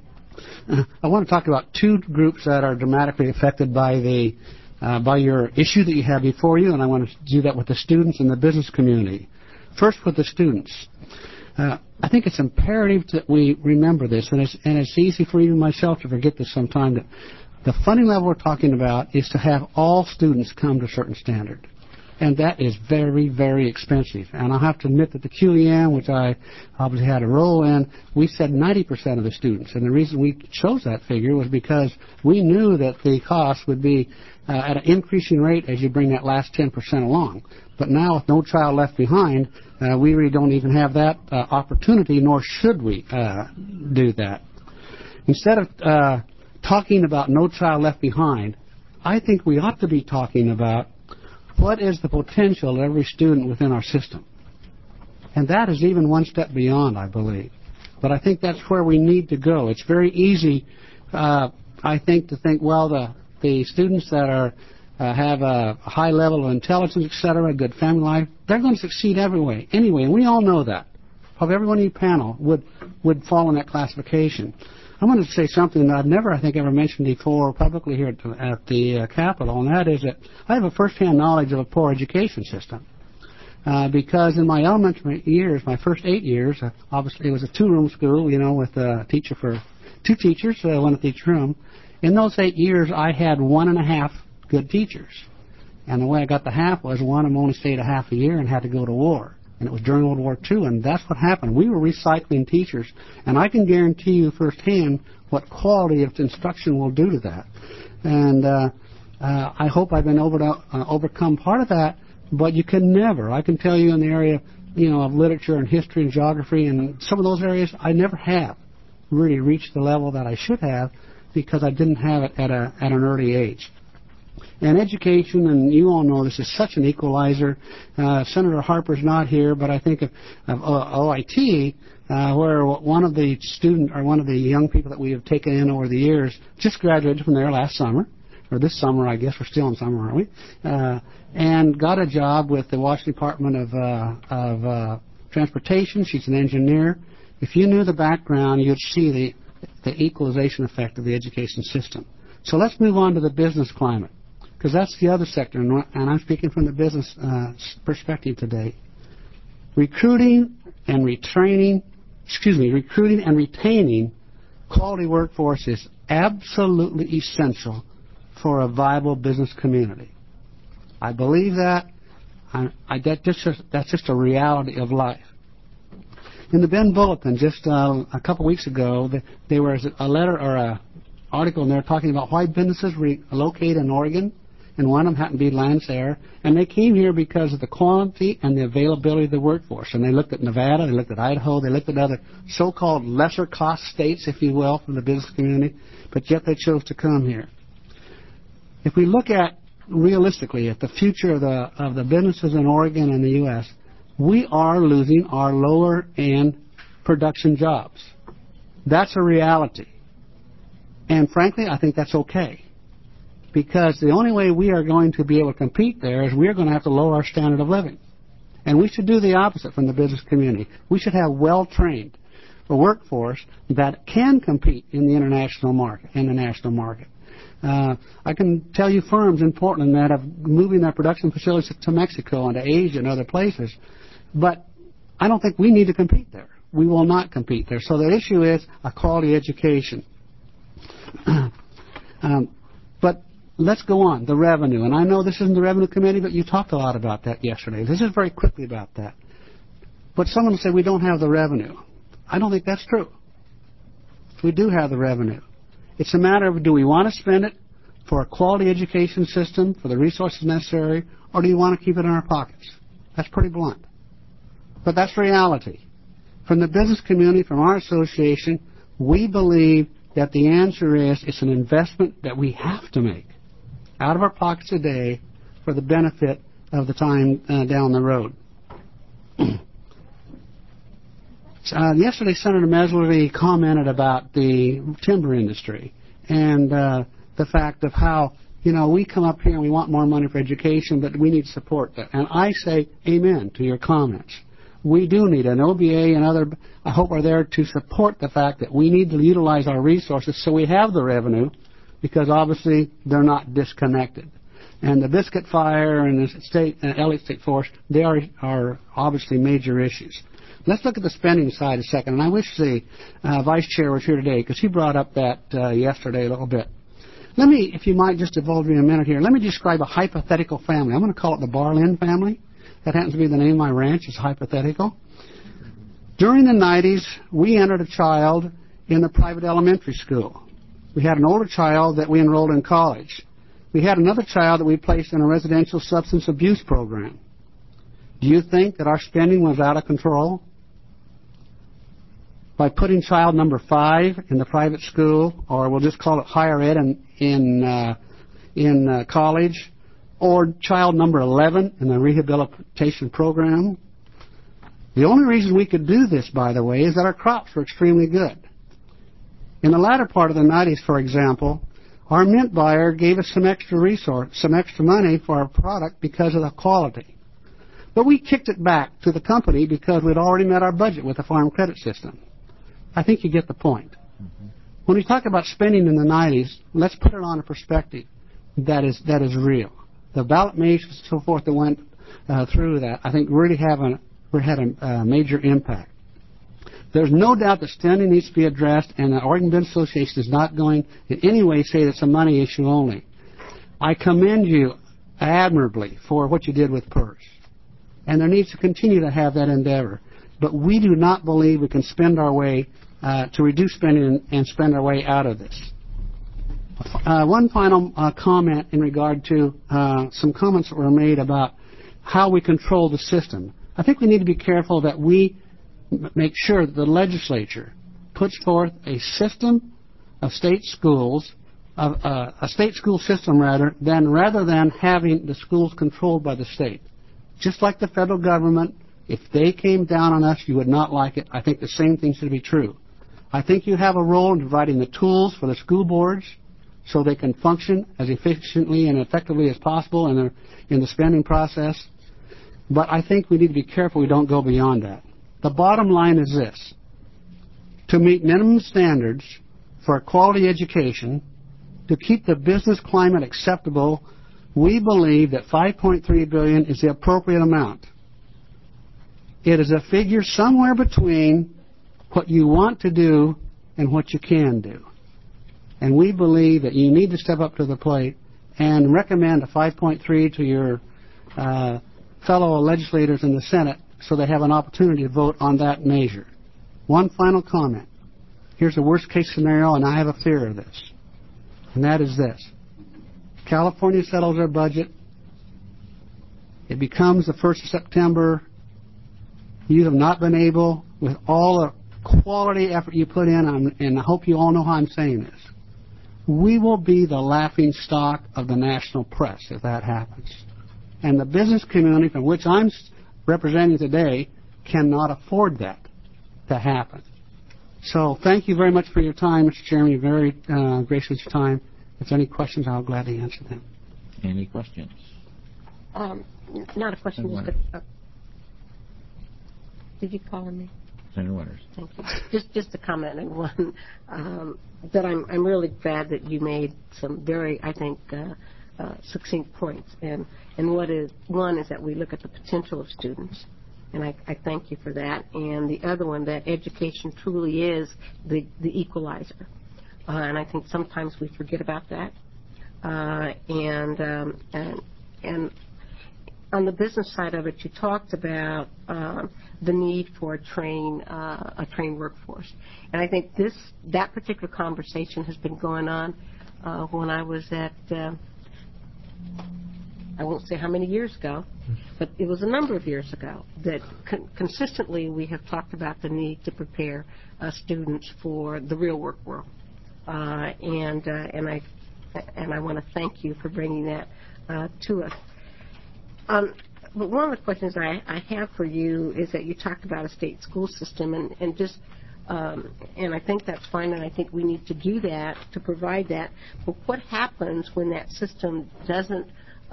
I want to talk about two groups that are dramatically affected by your issue that you have before you, and I want to do that with the students and the business community. First, with the students. I think it's imperative that we remember this, and it's easy for even myself to forget this sometimes, that the funding level we're talking about is to have all students come to a certain standard. And that is very, very expensive. And I'll have to admit that the QEM, which I obviously had a role in, we said 90% of the students. And the reason we chose that figure was because we knew that the cost would be at an increasing rate as you bring that last 10% along. But now with No Child Left Behind, we really don't even have that opportunity, nor should we do that. Instead of talking about No Child Left Behind, I think we ought to be talking about what is the potential of every student within our system. And that is even one step beyond, I believe. But I think that's where we need to go. It's very easy, I think, to think, well, the students that have a high level of intelligence, et cetera, a good family life, they're going to succeed anyway. And we all know that. Probably everyone in your panel would fall in that classification. I wanted to say something that I've never, I think, ever mentioned before publicly here at the Capitol, and that is that I have a first-hand knowledge of a poor education system. Because in my elementary years, my first 8 years, obviously it was a two-room school, with a teacher for 2 teachers, one at each room. In those 8 years, I had 1.5 good teachers. And the way I got the half was one of them only stayed a half a year and had to go to war. And it was during World War II, and that's what happened. We were recycling teachers, and I can guarantee you firsthand what quality of instruction will do to that. And I hope I've been able to overcome part of that, but you can never. I can tell you in the area, of literature and history and geography and some of those areas, I never have really reached the level that I should have because I didn't have it at an early age. And education, and you all know this, is such an equalizer. Senator Harper's not here, but I think of OIT, where one of the young people that we have taken in over the years just graduated from there last summer, or this summer, I guess. We're still in summer, aren't we? And got a job with the Washington Department of Transportation. She's an engineer. If you knew the background, you'd see the equalization effect of the education system. So let's move on to the business climate, because that's the other sector, and I'm speaking from the business perspective today. Recruiting and retaining quality workforce is absolutely essential for a viable business community. I believe that. That's just a reality of life. In the Bend Bulletin, just a couple weeks ago, there was a letter or an article in there talking about why businesses relocate in Oregon, and one of them happened to be Lancaster, and they came here because of the quality and the availability of the workforce. And they looked at Nevada, they looked at Idaho, they looked at other so-called lesser-cost states, if you will, from the business community, but yet they chose to come here. If we look at realistically at the future of the businesses in Oregon and the U.S., we are losing our lower-end production jobs. That's a reality. And frankly, I think that's okay. Because the only way we are going to be able to compete there is we're going to have to lower our standard of living. And we should do the opposite from the business community. We should have well-trained a workforce that can compete in the international market, in the national market. I can tell you firms in Portland that are moving their production facilities to Mexico and to Asia and other places, but I don't think we need to compete there. We will not compete there. So the issue is a quality education. But let's go on, the revenue. And I know this isn't the Revenue Committee, but you talked a lot about that yesterday. This is very quickly about that. But someone will say we don't have the revenue. I don't think that's true. We do have the revenue. It's a matter of, do we want to spend it for a quality education system, for the resources necessary, or do you want to keep it in our pockets? That's pretty blunt. But that's reality. From the business community, from our association, we believe that the answer is it's an investment that we have to make out of our pockets today for the benefit of the time down the road. Yesterday, Senator Meslerly commented about the timber industry and the fact of how, we come up here and we want more money for education, but we need support. And I say amen to your comments. We do need an OBA and other, I hope, are there to support the fact that we need to utilize our resources so we have the revenue, because obviously they're not disconnected. And the Biscuit Fire and the Elliott State Forest, they are obviously major issues. Let's look at the spending side a second, and I wish the Vice Chair was here today, because he brought up that yesterday a little bit. Let me, if you might just indulge me a minute here, let me describe a hypothetical family. I'm going to call it the Barlin family. That happens to be the name of my ranch. It's hypothetical. During the 90s, we entered a child in the private elementary school. We had an older child that we enrolled in college. We had another child that we placed in a residential substance abuse program. Do you think that our spending was out of control? By putting child number 5 in the private school, or we'll just call it higher ed in college, or child number 11 in the rehabilitation program. The only reason we could do this, by the way, is that our crops were extremely good. In the latter part of the 90s, for example, our mint buyer gave us some extra money for our product because of the quality. But we kicked it back to the company because we'd already met our budget with the farm credit system. I think you get the point. Mm-hmm. When we talk about spending in the 90s, let's put it on a perspective that is real. The ballot measures and so forth that went through that, I think, really had a major impact. There's no doubt that standing needs to be addressed, and the Oregon Business Association is not going in any way say it's a money issue only. I commend you admirably for what you did with PERS, and there needs to continue to have that endeavor. But we do not believe we can spend our way to reduce spending and spend our way out of this. One final comment in regard to some comments that were made about how we control the system. I think we need to be careful that we make sure that the legislature puts forth a system of state schools, a state school system rather than having the schools controlled by the state. Just like the federal government, if they came down on us, you would not like it. I think the same thing should be true. I think you have a role in providing the tools for the school boards so they can function as efficiently and effectively as possible in the spending process. But I think we need to be careful we don't go beyond that. The bottom line is this. To meet minimum standards for a quality education, to keep the business climate acceptable, we believe that $5.3 billion is the appropriate amount. It is a figure somewhere between what you want to do and what you can do. And we believe that you need to step up to the plate and recommend a 5.3 to your fellow legislators in the Senate so they have an opportunity to vote on that measure. One final comment. Here's the worst case scenario, and I have a fear of this. And that is this. California settles their budget. It becomes the 1st of September. You have not been able, with all the quality effort you put in, and I hope you all know how I'm saying this, we will be the laughing stock of the national press if that happens. And the business community from which I'm representing today cannot afford that to happen. So thank you very much for your time, Mr. Chairman. You're very gracious with your time. If there are any questions, I'll gladly answer them. Any questions? Not a question. Did you call on me? Senator Winters. Thank you. Just a comment and one that I'm really glad that you made some very, I think, succinct points. And one is that we look at the potential of students, and I thank you for that. And the other one, that education truly is the equalizer, and I think sometimes we forget about that. And on the business side of it, you talked about the need for a trained workforce, and I think that particular conversation has been going on when I was at. I won't say how many years ago, but it was a number of years ago that consistently we have talked about the need to prepare students for the real work world, and I want to thank you for bringing that to us. But one of the questions I have for you is that you talked about a state school system, and just and I think that's fine, and I think we need to do that to provide that. But what happens when that system doesn't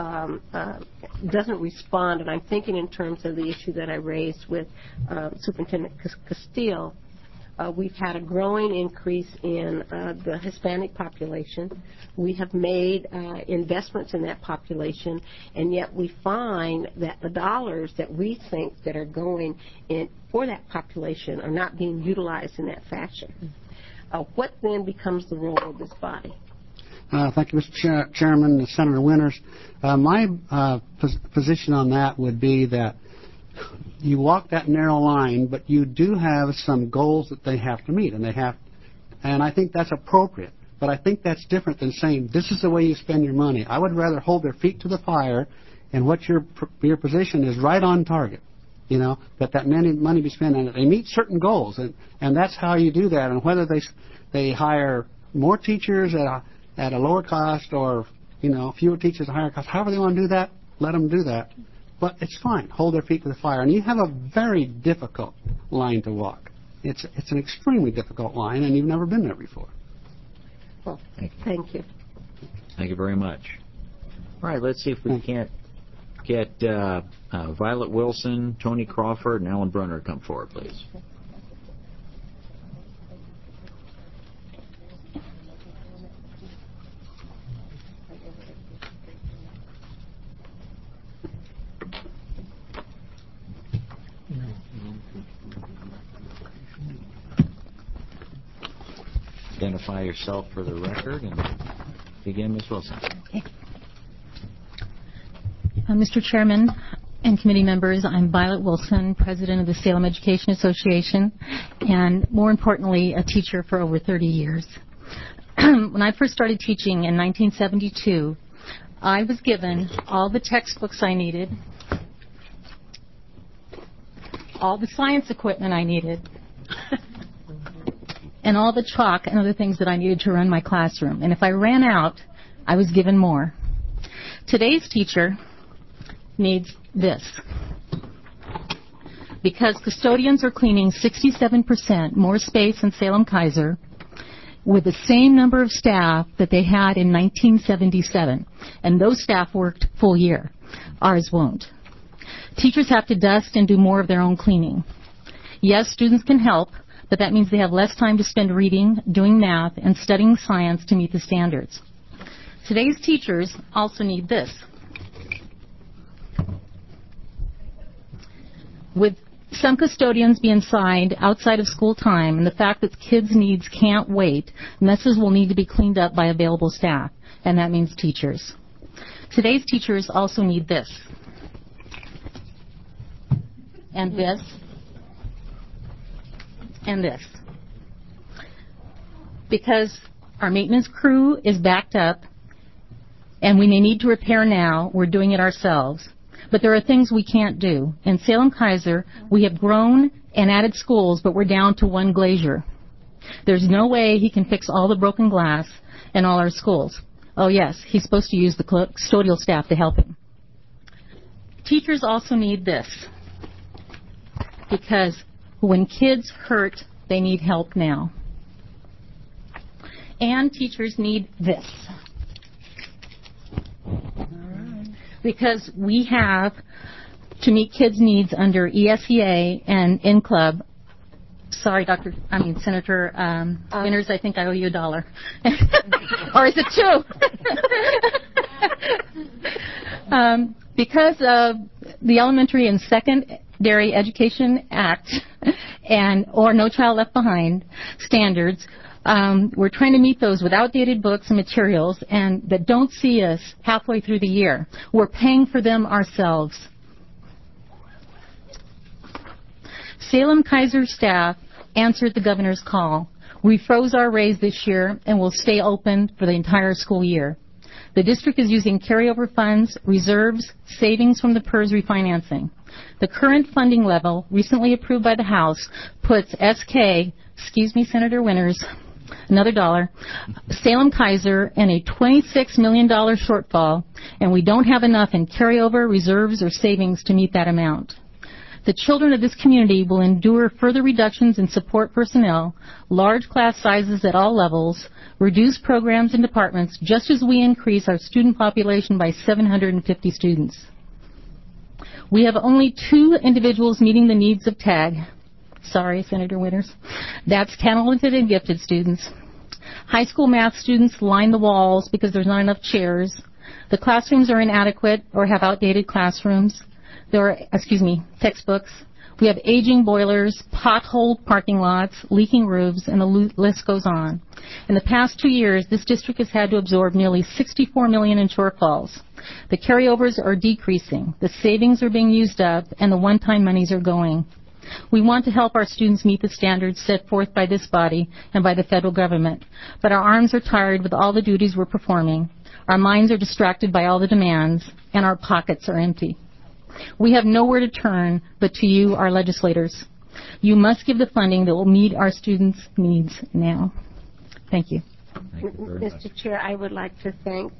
respond? And I'm thinking in terms of the issue that I raised with Superintendent Castile. We've had a growing increase in the Hispanic population. We have made investments in that population, and yet we find that the dollars that we think that are going in for that population are not being utilized in that fashion. What then becomes the role of this body? Thank you, Mr. Chairman, Senator Winters. My position on that would be that you walk that narrow line, but you do have some goals that they have to meet, and I think that's appropriate. But I think that's different than saying this is the way you spend your money. I would rather hold their feet to the fire, and what your position is right on target. You know, that money be spent, and they meet certain goals, and that's how you do that. And whether they hire more teachers at a lower cost, or fewer teachers at a higher cost, however they want to do that, let them do that. But it's fine. Hold their feet to the fire. And you have a very difficult line to walk. It's an extremely difficult line, and you've never been there before. Well, thank you. Thank you very much. All right, let's see if we can't get Violet Wilson, Tony Crawford, and Alan Brunner to come forward, please. identify yourself for the record and begin, Ms. Wilson. Okay. Mr. Chairman and committee members, I'm Violet Wilson, president of the Salem Education Association, and more importantly, a teacher for over 30 years. When I first started teaching in 1972, I was given all the textbooks I needed, all the science equipment I needed, and all the chalk and other things that I needed to run my classroom. And if I ran out, I was given more. Today's teacher needs this. Because custodians are cleaning 67% more space in Salem-Keizer with the same number of staff that they had in 1977. And those staff worked full year. Ours won't. Teachers have to dust and do more of their own cleaning. Yes, students can help, but that means they have less time to spend reading, doing math, and studying science to meet the standards. Today's teachers also need this. With some custodians being assigned outside of school time and the fact that kids' needs can't wait, messes will need to be cleaned up by available staff, and that means teachers. Today's teachers also need this. And this. And this. Because our maintenance crew is backed up and we may need to repair now, we're doing it ourselves. But there are things we can't do. In Salem-Keizer, we have grown and added schools, but we're down to one glazier. There's no way he can fix all the broken glass in all our schools. Oh, yes, he's supposed to use the custodial staff to help him. Teachers also need this. Because when kids hurt, they need help now. And teachers need this. Because we have to meet kids' needs under ESEA and in-club. Sorry, Senator Winters, I think I owe you $1. Or is it $2? Because of the Elementary and Secondary Education Act or No Child Left Behind standards, we're trying to meet those with outdated books and materials and that don't see us halfway through the year. We're paying for them ourselves. Salem-Keizer staff answered the governor's call. We froze our raise this year and will stay open for the entire school year. The district is using carryover funds, reserves, savings from the PERS refinancing. The current funding level, recently approved by the House, puts Senator Winters, another $1, Salem-Keizer in a $26 million shortfall, and we don't have enough in carryover, reserves, or savings to meet that amount. The children of this community will endure further reductions in support personnel, large class sizes at all levels, reduced programs and departments, just as we increase our student population by 750 students. We have only 2 individuals meeting the needs of TAG. Sorry, Senator Winters. That's talented and gifted students. High school math students line the walls because there's not enough chairs. The classrooms are inadequate or have outdated classrooms. Textbooks. We have aging boilers, potholed parking lots, leaking roofs, and the list goes on. In the past 2 years, this district has had to absorb nearly $64 million in shortfalls. The carryovers are decreasing, the savings are being used up, and the one-time monies are going. We want to help our students meet the standards set forth by this body and by the federal government, but our arms are tired with all the duties we're performing, our minds are distracted by all the demands, and our pockets are empty. We have nowhere to turn but to you, our legislators. You must give the funding that will meet our students' needs now. Thank you. Mr. Chair, I would like to thank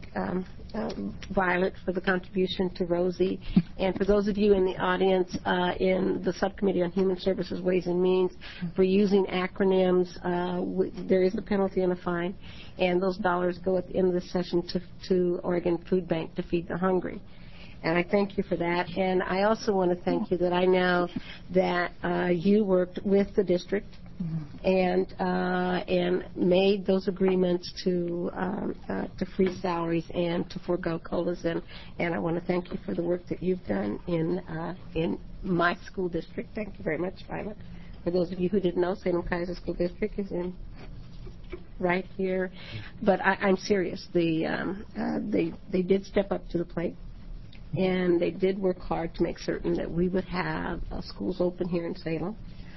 Violet for the contribution to Rosie. And for those of you in the audience in the Subcommittee on Human Services, Ways and Means, for using acronyms, there is a penalty and a fine. And those dollars go at the end of the session to Oregon Food Bank to feed the hungry. And I thank you for that. And I also want to thank you that I know that you worked with the district and made those agreements to freeze salaries and to forego COLAs. And I want to thank you for the work that you've done in my school district. Thank you very much, Violet. For those of you who didn't know, Salem-Keizer School District is in right here. But I'm serious. They did step up to the plate, and they did work hard to make certain that we would have schools open here in Salem.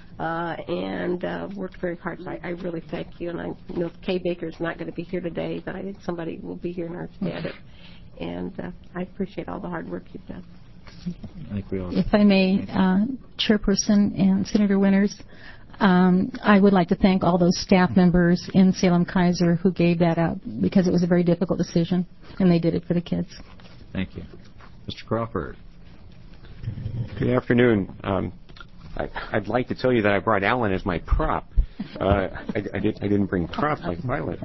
And worked very hard. So I really thank you. And I know Kay Baker's not going to be here today, but I think somebody will be here in our stead. And I appreciate all the hard work you've done. I think we all. If I may, Chairperson and Senator Winters, I would like to thank all those staff members in Salem-Keizer who gave that up, because it was a very difficult decision, and they did it for the kids. Thank you. Mr. Crawford. Good afternoon. I'd like to tell you that I brought Alan as my prop. I didn't bring prop like Violet.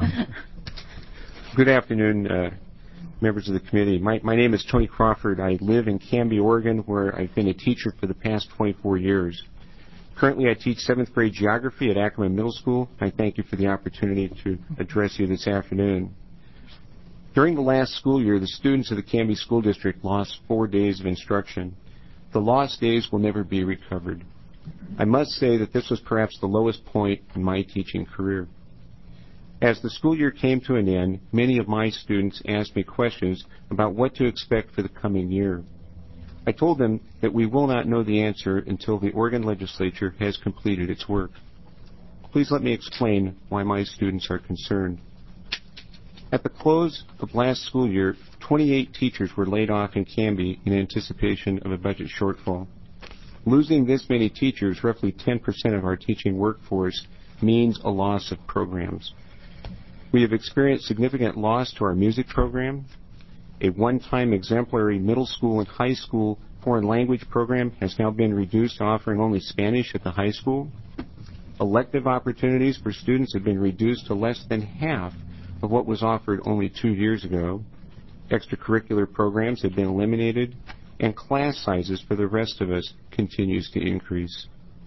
Good afternoon, members of the committee. My name is Tony Crawford. I live in Canby, Oregon, where I've been a teacher for the past 24 years. Currently, I teach 7th grade geography at Ackerman Middle School. I thank you for the opportunity to address you this afternoon. During the last school year, the students of the Canby School District lost 4 days of instruction. The lost days will never be recovered. I must say that this was perhaps the lowest point in my teaching career. As the school year came to an end, many of my students asked me questions about what to expect for the coming year. I told them that we will not know the answer until the Oregon legislature has completed its work. Please let me explain why my students are concerned. At the close of last school year, 28 teachers were laid off in Canby in anticipation of a budget shortfall. Losing this many teachers, roughly 10% of our teaching workforce, means a loss of programs. We have experienced significant loss to our music program. A one-time exemplary middle school and high school foreign language program has now been reduced to offering only Spanish at the high school. Elective opportunities for students have been reduced to less than half of what was offered only 2 years ago. Extracurricular programs have been eliminated, and class sizes for the rest of us continues to increase.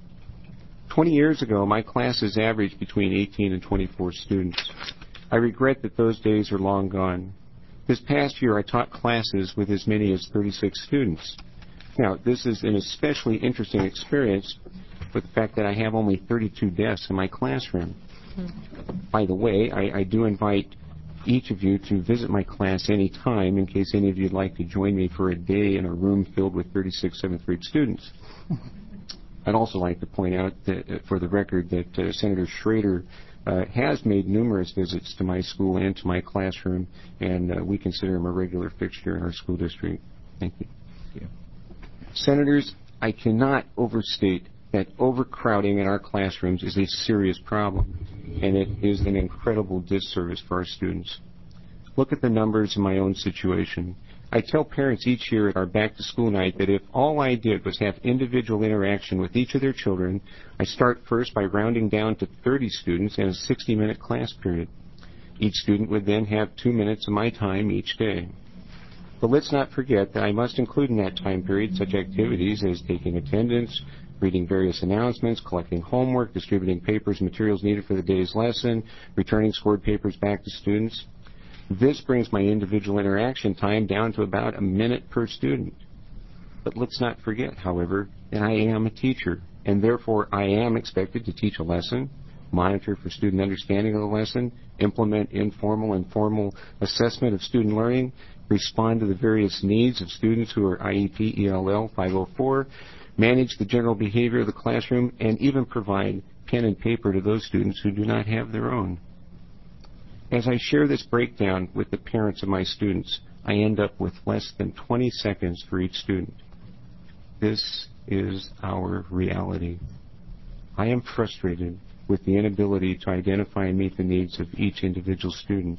20 years ago, my classes averaged between 18 and 24 students. I regret that those days are long gone. This past year, I taught classes with as many as 36 students. Now, this is an especially interesting experience with the fact that I have only 32 desks in my classroom. By the way, I do invite each of you to visit my class any time in case any of you would like to join me for a day in a room filled with 36 7th grade students. I'd also like to point out that, for the record, that Senator Schrader has made numerous visits to my school and to my classroom, and we consider him a regular fixture in our school district. Thank you. Thank you. Senators, I cannot overstate that overcrowding in our classrooms is a serious problem, and it is an incredible disservice for our students. Look at the numbers in my own situation. I tell parents each year at our back-to-school night that if all I did was have individual interaction with each of their children, I start first by rounding down to 30 students in a 60-minute class period. Each student would then have 2 minutes of my time each day. But let's not forget that I must include in that time period such activities as taking attendance, reading various announcements, collecting homework, distributing papers and materials needed for the day's lesson, returning scored papers back to students. This brings my individual interaction time down to about a minute per student. But let's not forget, however, that I am a teacher, and therefore I am expected to teach a lesson, monitor for student understanding of the lesson, implement informal and formal assessment of student learning, respond to the various needs of students who are IEP ELL 504, manage the general behavior of the classroom, and even provide pen and paper to those students who do not have their own. As I share this breakdown with the parents of my students, I end up with less than 20 seconds for each student. This is our reality. I am frustrated with the inability to identify and meet the needs of each individual student.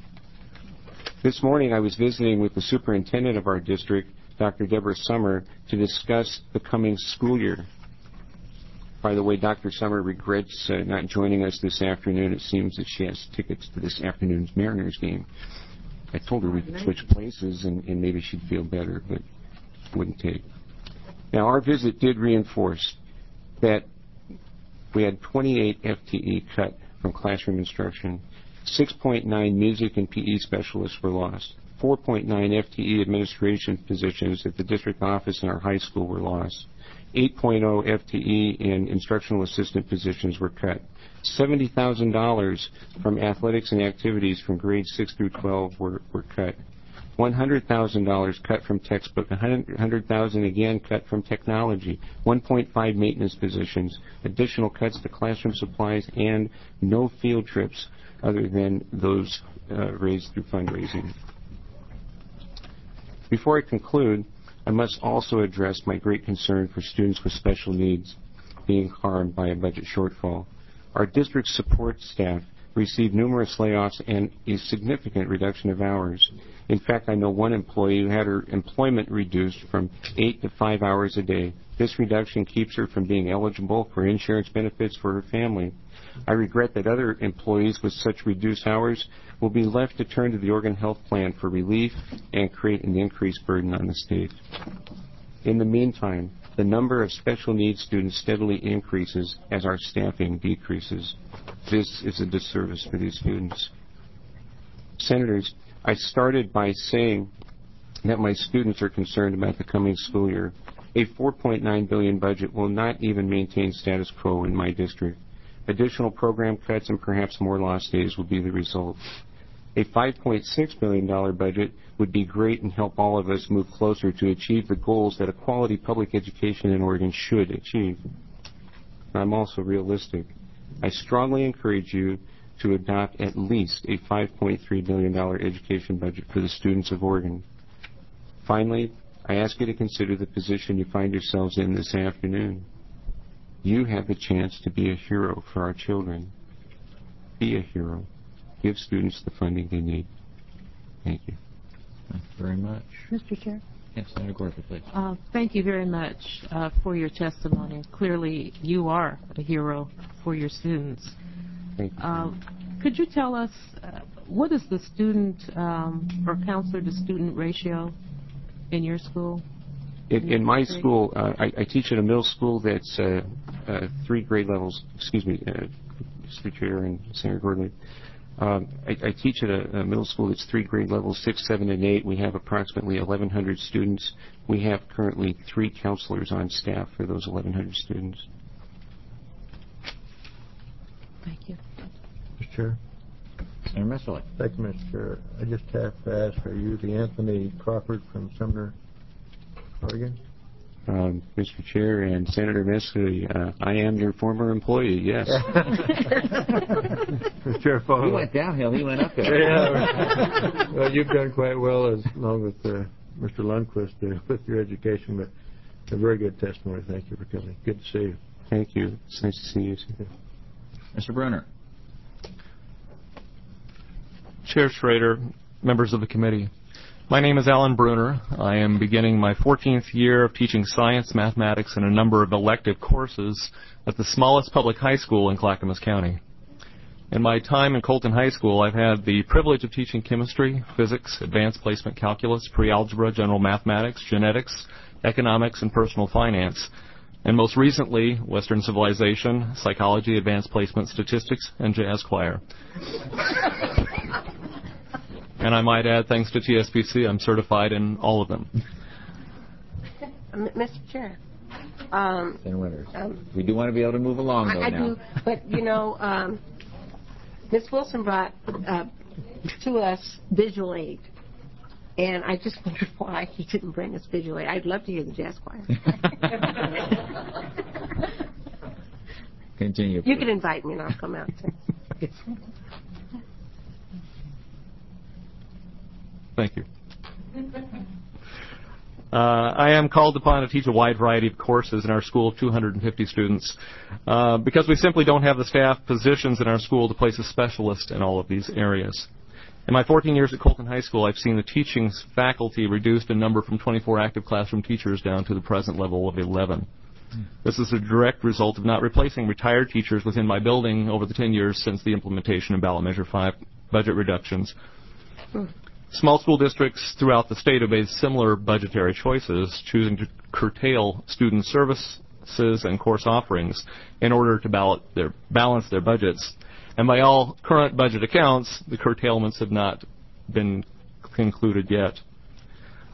This morning I was visiting with the superintendent of our district, Dr. Deborah Summer, to discuss the coming school year. By the way, Dr. Summer regrets not joining us this afternoon. It seems that she has tickets to this afternoon's Mariners game. I told her we could switch places and maybe she'd feel better, but it wouldn't take. Now, our visit did reinforce that we had 28 FTE cut from classroom instruction, 6.9 music and PE specialists were lost, 4.9 FTE administration positions at the district office and our high school were lost, 8.0 FTE in instructional assistant positions were cut. $70,000 from athletics and activities from grades 6 through 12 were cut. $100,000 cut from textbook, $100,000 again cut from technology, 1.5 maintenance positions, additional cuts to classroom supplies, and no field trips other than those raised through fundraising. Before I conclude, I must also address my great concern for students with special needs being harmed by a budget shortfall. Our district support staff received numerous layoffs and a significant reduction of hours. In fact, I know one employee who had her employment reduced from 8 to 5 hours a day. This reduction keeps her from being eligible for insurance benefits for her family. I regret that other employees with such reduced hours will be left to turn to the Oregon Health Plan for relief and create an increased burden on the state. In the meantime, the number of special needs students steadily increases as our staffing decreases. This is a disservice for these students. Senators, I started by saying that my students are concerned about the coming school year. A $4.9 billion budget will not even maintain status quo in my district. Additional program cuts and perhaps more lost days will be the result. A $5.6 billion budget would be great and help all of us move closer to achieve the goals that a quality public education in Oregon should achieve. I'm also realistic. I strongly encourage you to adopt at least a $5.3 billion education budget for the students of Oregon. Finally, I ask you to consider the position you find yourselves in this afternoon. You have the chance to be a hero for our children. Be a hero. Give students the funding they need. Thank you. Thank you very much. Mr. Chair? Yes, Senator Gorka, please. Thank you very much for your testimony. Clearly, you are a hero for your students. Thank you. Could you tell us what is the student or counselor-to-student ratio in your school? In my school, I teach at a middle school that's 3 grade levels. Excuse me, Mr. Chair and Senator Gordon. I teach at a middle school that's 3 grade levels, 6, 7, and 8. We have approximately 1,100 students. We have currently 3 counselors on staff for those 1,100 students. Thank you. Mr. Chair. Senator Messerly. Thank you, Mr. Chair. I just have to ask, are you the Anthony Crawford from Sumner, Oregon? Mr. Chair and Senator Messerly, I am your former employee, yes. Mr. Chair, he went downhill, he went up there. Yeah. Well, you've done quite well along with Mr. Lundquist with your education, but a very good testimony. Thank you for coming. Good to see you. Thank you. It's nice to see you. Mr. Bruner. Chair Schrader, members of the committee. My name is Alan Bruner. I am beginning my 14th year of teaching science, mathematics, and a number of elective courses at the smallest public high school in Clackamas County. In my time in Colton High School, I've had the privilege of teaching chemistry, physics, advanced placement calculus, pre-algebra, general mathematics, genetics, economics, and personal finance. And most recently, Western civilization, psychology, advanced placement, statistics, and jazz choir. And I might add, thanks to TSPC, I'm certified in all of them. Mr. Chair. Senator Winters. We do want to be able to move along, though, I now. do, but, you know, Ms. Wilson brought to us visual aid, and I just wondered why he didn't bring us visual aid. I'd love to hear the jazz choir. Continue. You can invite me, and I'll come out, too. Thank you. I am called upon to teach a wide variety of courses in our school of 250 students because we simply don't have the staff positions in our school to place a specialist in all of these areas. In my 14 years at Colton High School, I've seen the teaching faculty reduced in number from 24 active classroom teachers down to the present level of 11. This is a direct result of not replacing retired teachers within my building over the 10 years since the implementation of Ballot Measure 5 budget reductions. Small school districts throughout the state have made similar budgetary choices, choosing to curtail student services and course offerings in order to balance their budgets. And by all current budget accounts, the curtailments have not been concluded yet.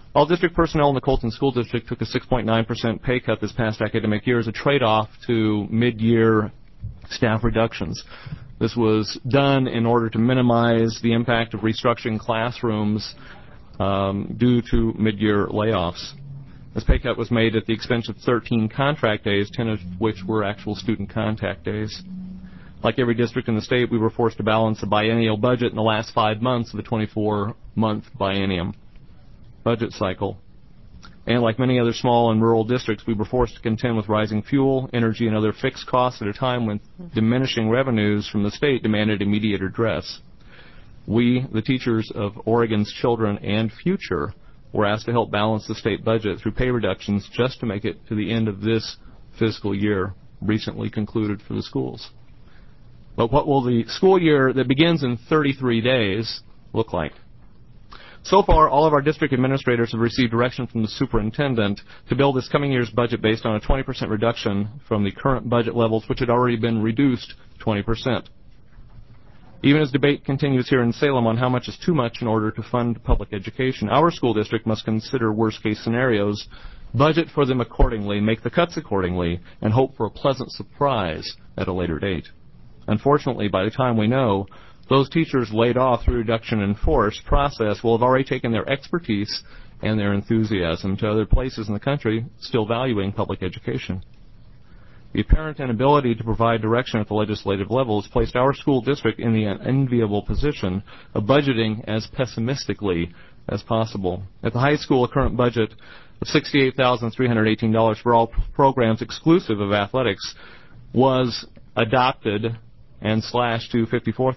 All district personnel in the Colton School District took a 6.9% pay cut this past academic year as a trade-off to mid-year staff reductions. This was done in order to minimize the impact of restructuring classrooms due to mid-year layoffs. This pay cut was made at the expense of 13 contract days, 10 of which were actual student contact days. Like every district in the state, we were forced to balance a biennial budget in the last 5 months of the 24-month biennium budget cycle. And like many other small and rural districts, we were forced to contend with rising fuel, energy, and other fixed costs at a time when diminishing revenues from the state demanded immediate address. We, the teachers of Oregon's children and future, were asked to help balance the state budget through pay reductions just to make it to the end of this fiscal year, recently concluded for the schools. But what will the school year that begins in 33 days look like? So far, all of our district administrators have received direction from the superintendent to build this coming year's budget based on a 20% reduction from the current budget levels, which had already been reduced 20%. Even as debate continues here in Salem on how much is too much in order to fund public education, our school district must consider worst-case scenarios, budget for them accordingly, make the cuts accordingly, and hope for a pleasant surprise at a later date. Unfortunately, by the time we know, those teachers laid off through reduction in force process will have already taken their expertise and their enthusiasm to other places in the country still valuing public education. The apparent inability to provide direction at the legislative level has placed our school district in the enviable position of budgeting as pessimistically as possible. At the high school, a current budget of $68,318 for all programs exclusive of athletics was adopted and slashed to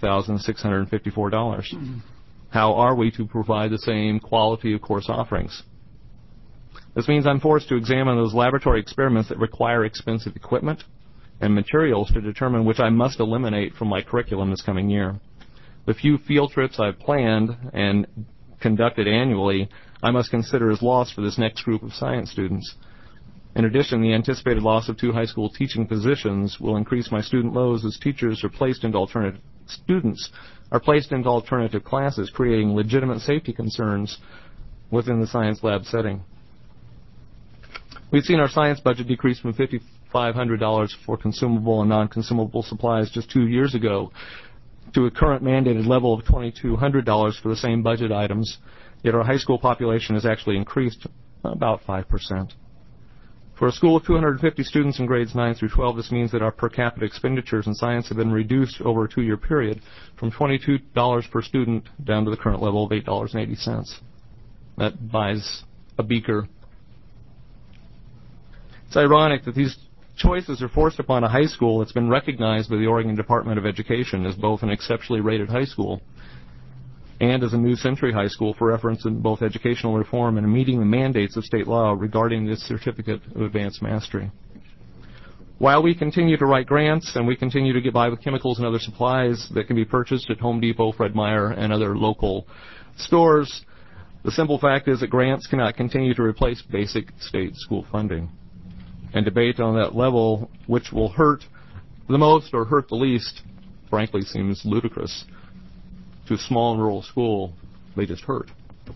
$54,654. How are we to provide the same quality of course offerings? This means I'm forced to examine those laboratory experiments that require expensive equipment and materials to determine which I must eliminate from my curriculum this coming year. The few field trips I've planned and conducted annually, I must consider as loss for this next group of science students. In addition, the anticipated loss of 2 high school teaching positions will increase my student loads as students are placed into alternative classes, creating legitimate safety concerns within the science lab setting. We've seen our science budget decrease from $5,500 for consumable and non-consumable supplies just 2 years ago to a current mandated level of $2,200 for the same budget items, yet our high school population has actually increased about 5%. For a school of 250 students in grades 9 through 12, this means that our per capita expenditures in science have been reduced over a 2-year period from $22 per student down to the current level of $8.80. That buys a beaker. It's ironic that these choices are forced upon a high school that's been recognized by the Oregon Department of Education as both an exceptionally rated high school and as a New Century High School for reference in both educational reform and meeting the mandates of state law regarding this Certificate of Advanced Mastery. While we continue to write grants and we continue to get by with chemicals and other supplies that can be purchased at Home Depot, Fred Meyer, and other local stores, the simple fact is that grants cannot continue to replace basic state school funding. And debate on that level, which will hurt the most or hurt the least, frankly seems ludicrous. To a small and rural school, they just hurt.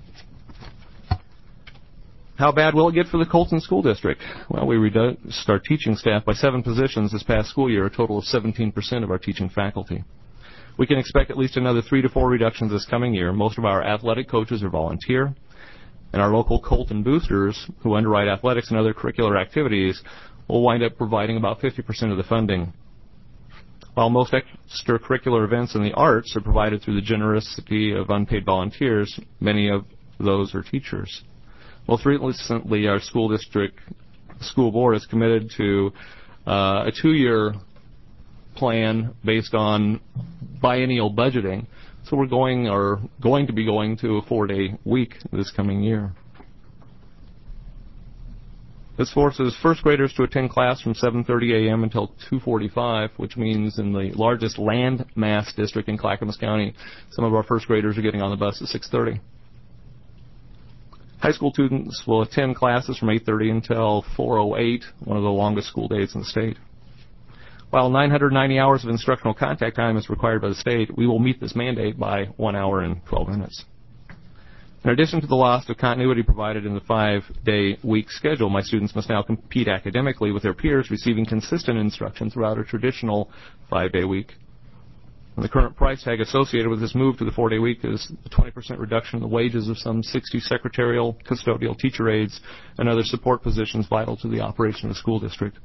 How bad will it get for the Colton School District? Well, we reduced our teaching staff by 7 positions this past school year, a total of 17% of our teaching faculty. We can expect at least another 3 to 4 reductions this coming year. Most of our athletic coaches are volunteer, and our local Colton boosters, who underwrite athletics and other curricular activities, will wind up providing about 50% of the funding. While most extracurricular events in the arts are provided through the generosity of unpaid volunteers, many of those are teachers. Most recently, our school district school board is committed to a 2-year plan based on biennial budgeting. So we're going to be going to a 4-day week this coming year. This forces first graders to attend class from 7:30 a.m. until 2:45, which means in the largest land mass district in Clackamas County, some of our first graders are getting on the bus at 6:30. High school students will attend classes from 8:30 until 4:08, one of the longest school days in the state. While 990 hours of instructional contact time is required by the state, we will meet this mandate by 1 hour and 12 minutes. In addition to the loss of continuity provided in the 5-day week schedule, my students must now compete academically with their peers, receiving consistent instruction throughout a traditional 5-day week. And the current price tag associated with this move to the 4-day week is a 20% reduction in the wages of some 60 secretarial, custodial, teacher aides, and other support positions vital to the operation of the school district.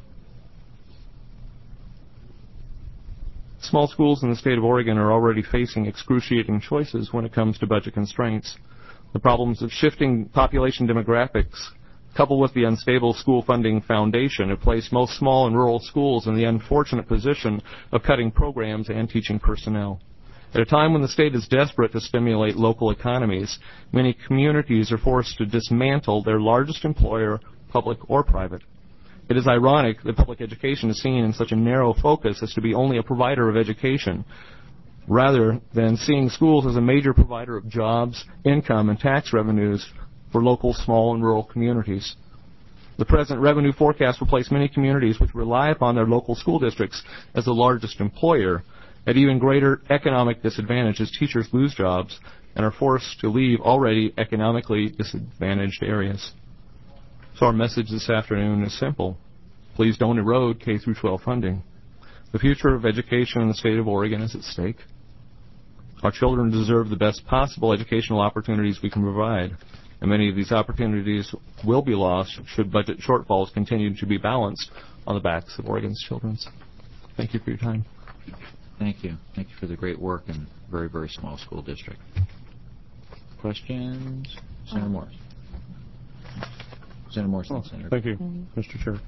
Small schools in the state of Oregon are already facing excruciating choices when it comes to budget constraints. The problems of shifting population demographics, coupled with the unstable school funding foundation, have placed most small and rural schools in the unfortunate position of cutting programs and teaching personnel. At a time when the state is desperate to stimulate local economies, many communities are forced to dismantle their largest employer, public or private. It is ironic that public education is seen in such a narrow focus as to be only a provider of education, rather than seeing schools as a major provider of jobs, income, and tax revenues for local, small, and rural communities. The present revenue forecast will place many communities which rely upon their local school districts as the largest employer at even greater economic disadvantage as teachers lose jobs and are forced to leave already economically disadvantaged areas. So our message this afternoon is simple. Please don't erode K-12 funding. The future of education in the state of Oregon is at stake. Our children deserve the best possible educational opportunities we can provide, and many of these opportunities will be lost should budget shortfalls continue to be balanced on the backs of Oregon's children. Thank you for your time. Thank you. Thank you for the great work in a very, very small school district. Questions? Senator Morris. Senator Morrison, Senator. Thank you, Mr. Chair.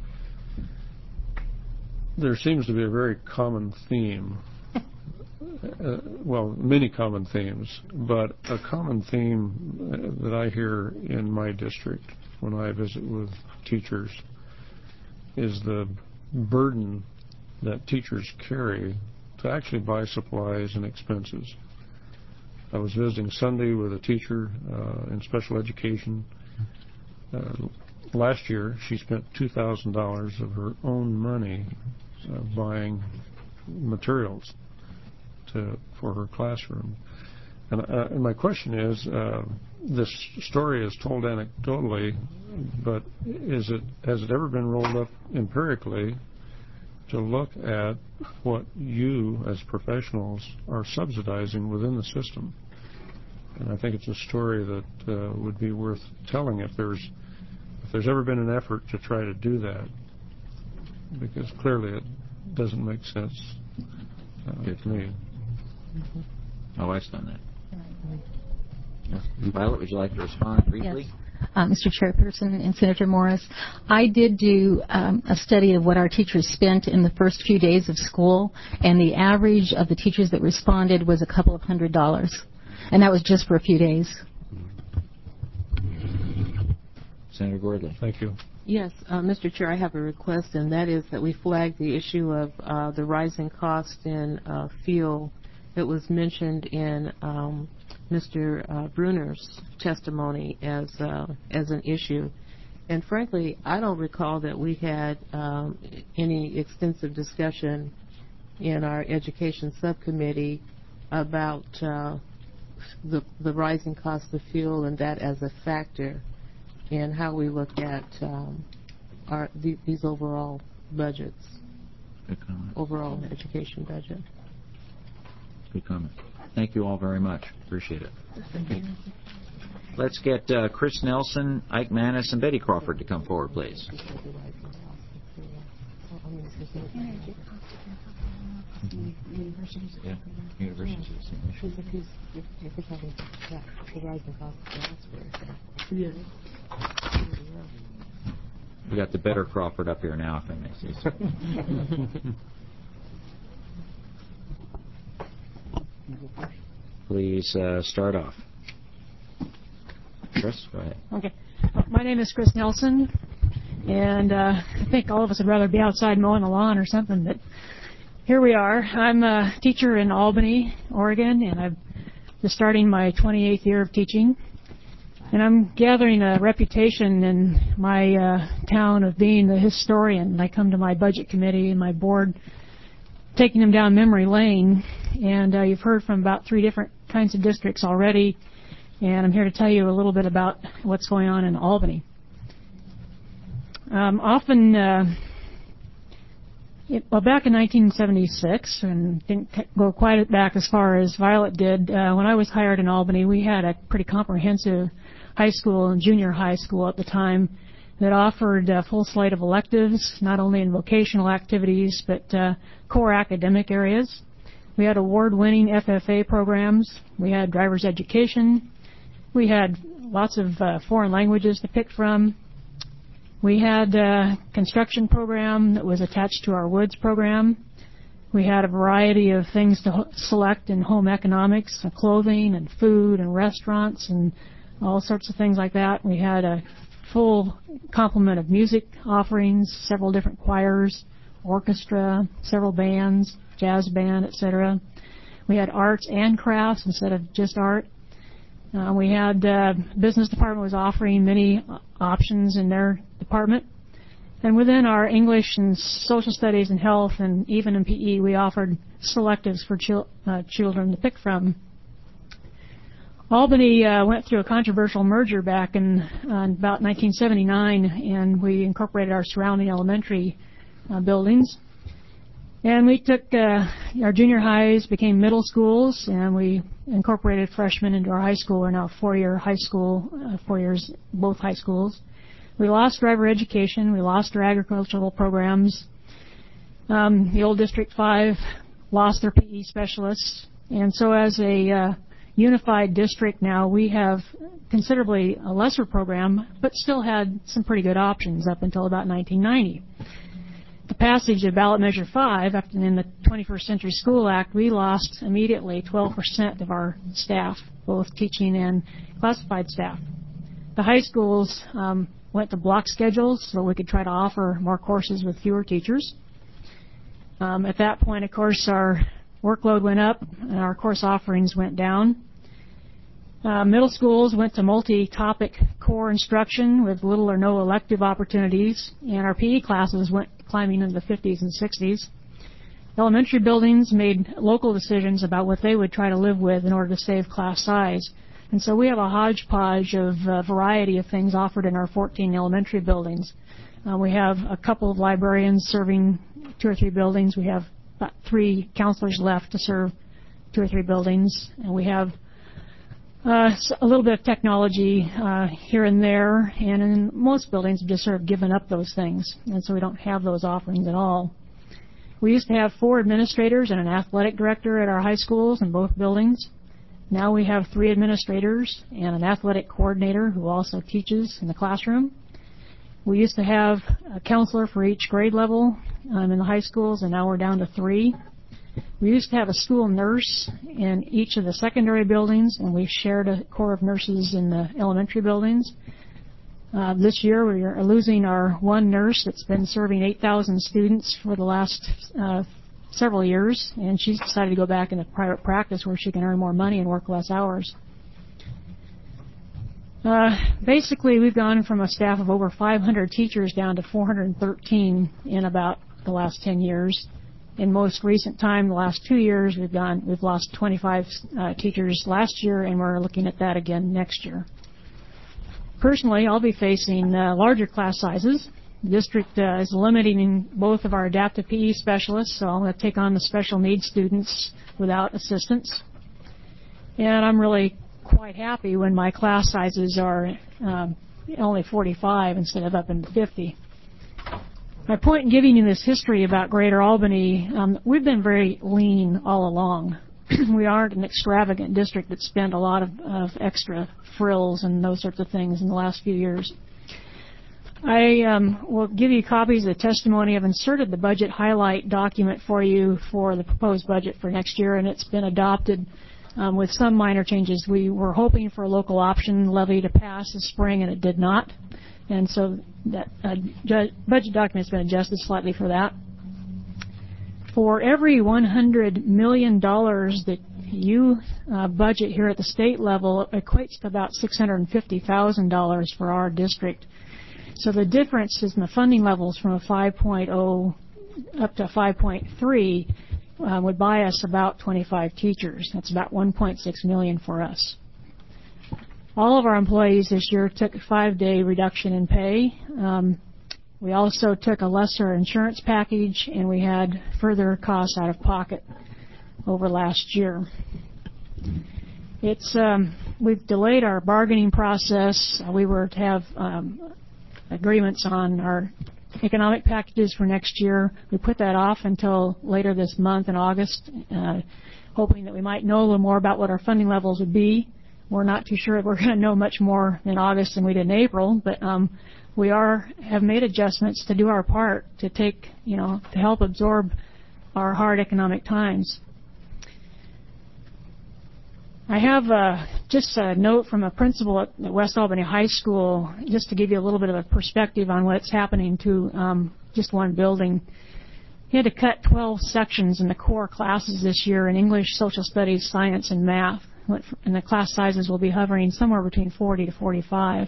There seems to be a very common theme, well, many common themes, but a common theme that I hear in my district when I visit with teachers is the burden that teachers carry to actually buy supplies and expenses. I was visiting Sunday with a teacher in special education. Last year, she spent $2,000 of her own money buying materials for her classroom. And my question is, this story is told anecdotally, but has it ever been rolled up empirically to look at what you as professionals are subsidizing within the system? And I think it's a story that would be worth telling if there's ever been an effort to try to do that, because clearly it doesn't make sense to me. My wife's done that. Violet, would you like to respond briefly? Yes. Mr. Chairperson and Senator Morris, I did do a study of what our teachers spent in the first few days of school, and the average of the teachers that responded was a couple of $100, and that was just for a few days. Senator Gordley. Thank you. Yes, Mr. Chair, I have a request, and that is that we flag the issue of the rising cost in fuel that was mentioned in Mr. Bruner's testimony as an issue. And frankly, I don't recall that we had any extensive discussion in our education subcommittee about the rising cost of fuel and that as a factor in how we look at these overall budgets, overall education budget. Good comment. Thank you all very much. Appreciate it. Let's get Chris Nelson, Ike Manis, and Betty Crawford to come forward, please. Yeah, universities. We got the better Crawford up here now, if I may say so. Please start off. Chris, go ahead. Okay. My name is Chris Nelson, and I think all of us would rather be outside mowing the lawn or something, but here we are. I'm a teacher in Albany, Oregon, and I'm just starting my 28th year of teaching. And I'm gathering a reputation in my town of being the historian. I come to my budget committee and my board, taking them down memory lane, and you've heard from about 3 different kinds of districts already. and I'm here to tell you a little bit about what's going on in Albany. Back in 1976, and didn't go quite back as far as Violet did, when I was hired in Albany, we had a pretty comprehensive high school and junior high school at the time that offered a full slate of electives, not only in vocational activities, but core academic areas. We had award-winning FFA programs. We had driver's education. We had lots of foreign languages to pick from. We had a construction program that was attached to our Woods program. We had a variety of things to select in home economics, clothing and food and restaurants and all sorts of things like that. We had a full complement of music offerings, several different choirs, orchestra, several bands, jazz band, etc. We had arts and crafts instead of just art. We had business department was offering many options in their department. And within our English and social studies and health and even in PE, we offered selectives for children to pick from. Albany went through a controversial merger back in about 1979, and we incorporated our surrounding elementary buildings. And we took our junior highs became middle schools, and we incorporated freshmen into our high school. We're now a four-year high school, 4 years, both high schools. We lost driver education. We lost our agricultural programs. The old District 5 lost their PE specialists. And so as a unified district now, we have considerably a lesser program, but still had some pretty good options up until about 1990. The passage of Ballot Measure 5 in the 21st Century School Act, we lost immediately 12% of our staff, both teaching and classified staff. The high schools went to block schedules so we could try to offer more courses with fewer teachers. At that point, of course, our workload went up and our course offerings went down. Middle schools went to multi-topic core instruction with little or no elective opportunities, and our PE classes went climbing into the 50s and 60s. Elementary buildings made local decisions about what they would try to live with in order to save class size. And so we have a hodgepodge of variety of things offered in our 14 elementary buildings. We have a couple of librarians serving 2 or 3 buildings. We have about 3 counselors left to serve 2 or 3 buildings. And we have a little bit of technology here and there, and in most buildings we've just sort of given up those things, and so we don't have those offerings at all. We used to have 4 administrators and an athletic director at our high schools in both buildings. Now we have 3 administrators and an athletic coordinator who also teaches in the classroom. We used to have a counselor for each grade level in the high schools, and now we're down to 3. We used to have a school nurse in each of the secondary buildings, and we shared a corps of nurses in the elementary buildings. This year we are losing our one nurse that's been serving 8,000 students for the last several years, and she's decided to go back into private practice where she can earn more money and work less hours. Basically, we've gone from a staff of over 500 teachers down to 413 in about the last 10 years. In most recent time, the last 2 years, we've lost 25 teachers last year, and we're looking at that again next year. Personally, I'll be facing larger class sizes. The district is limiting both of our adaptive PE specialists, so I'm going to take on the special needs students without assistance. And I'm really quite happy when my class sizes are only 45 instead of up in 50. My point in giving you this history about Greater Albany, we've been very lean all along. We aren't an extravagant district that spent a lot of extra frills and those sorts of things in the last few years. I will give you copies of the testimony. I've inserted the budget highlight document for you for the proposed budget for next year, and it's been adopted with some minor changes. We were hoping for a local option levy to pass this spring, and it did not. And so that budget document has been adjusted slightly for that. For every $100 million that you budget here at the state level, it equates to about $650,000 for our district. So the difference is in the funding levels from a 5.0 up to 5.3 would buy us about 25 teachers. That's about $1.6 million for us. All of our employees this year took a 5-day reduction in pay. We also took a lesser insurance package, and we had further costs out of pocket over last year. We've delayed our bargaining process. We were to have agreements on our economic packages for next year. We put that off until later this month in August, hoping that we might know a little more about what our funding levels would be. We're not too sure if we're going to know much more in August than we did in April, but we have made adjustments to do our part to to help absorb our hard economic times. I have just a note from a principal at West Albany High School, just to give you a little bit of a perspective on what's happening to just one building. He had to cut 12 sections in the core classes this year in English, Social Studies, Science, and Math, and the class sizes will be hovering somewhere between 40 to 45.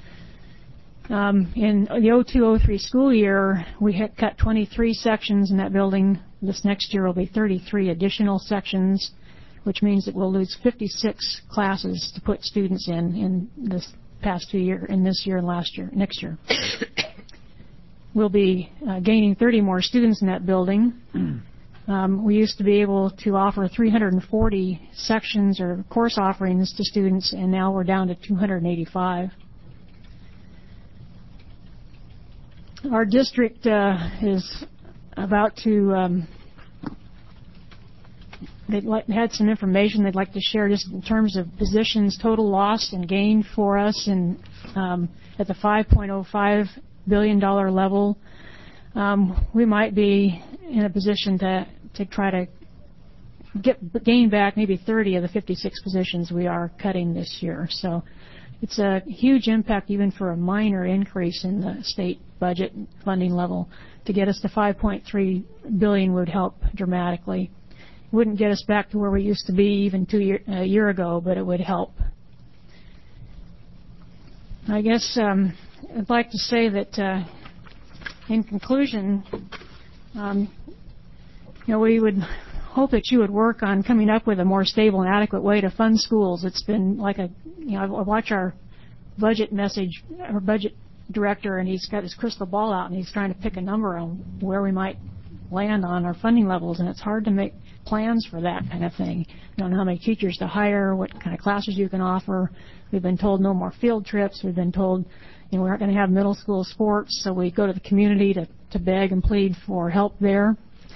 In the 02-03 school year, we had cut 23 sections in that building. This next year will be 33 additional sections, which means that we'll lose 56 classes to put students in this past 2 years, in this year and next year. We'll be gaining 30 more students in that building. We used to be able to offer 340 sections or course offerings to students, and now we're down to 285. Our district is about to had some information they'd like to share just in terms of positions total lost and gained for us at the $5.05 billion level. We might be in a position to try to gain back maybe 30 of the 56 positions we are cutting this year. So it's a huge impact even for a minor increase in the state budget funding level. To get us to $5.3 billion would help dramatically. Wouldn't get us back to where we used to be even a year ago, but it would help. I guess I'd like to say that in conclusion, we would hope that you would work on coming up with a more stable and adequate way to fund schools. It's been like I watch our budget message, our budget director, and he's got his crystal ball out, and he's trying to pick a number on where we might land on our funding levels, and it's hard to make plans for that kind of thing. You don't know how many teachers to hire, what kind of classes you can offer. We've been told no more field trips. We've been told we aren't going to have middle school sports, so we go to the community to beg and plead for help there.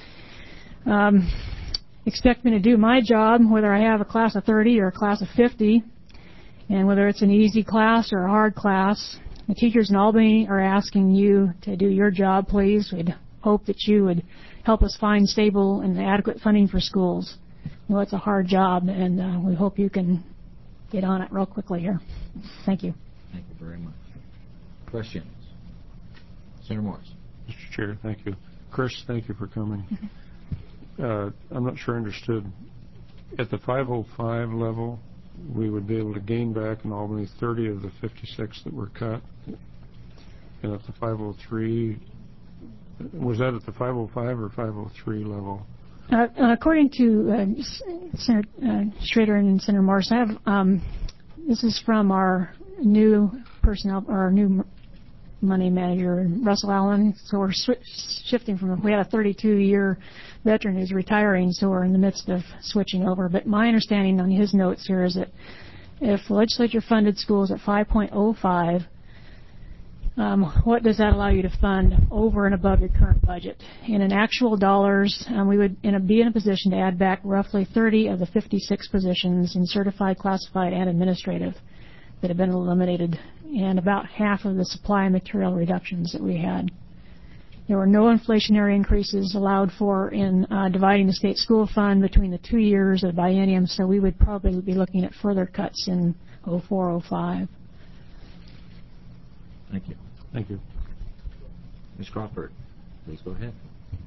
Expect me to do my job, whether I have a class of 30 or a class of 50, and whether it's an easy class or a hard class. The teachers in Albany are asking you to do your job, please. We'd hope that you would help us find stable and adequate funding for schools. It's a hard job, and we hope you can get on it real quickly here. Thank you. Thank you very much. Questions? Senator Morris. Mr. Chair, thank you. Chris, thank you for coming. I'm not sure I understood. At the 505 level, we would be able to gain back in Albany 30 of the 56 that were cut. And at the 503, was that at the 505 or 503 level? According to Senator Schrader and Senator Morris, this is from our new personnel, or our new money manager, Russell Allen. So we're shifting from, we had a 32-year veteran who's retiring, so we're in the midst of switching over. But my understanding on his notes here is that if the legislature funded schools at 5.05, what does that allow you to fund over and above your current budget? And in actual dollars, we would be in a position to add back roughly 30 of the 56 positions in certified, classified, and administrative that have been eliminated, and about half of the supply and material reductions that we had. There were no inflationary increases allowed for in dividing the state school fund between the 2 years of the biennium, so we would probably be looking at further cuts in 04-05. Thank you. Thank you. Ms. Crawford, please go ahead.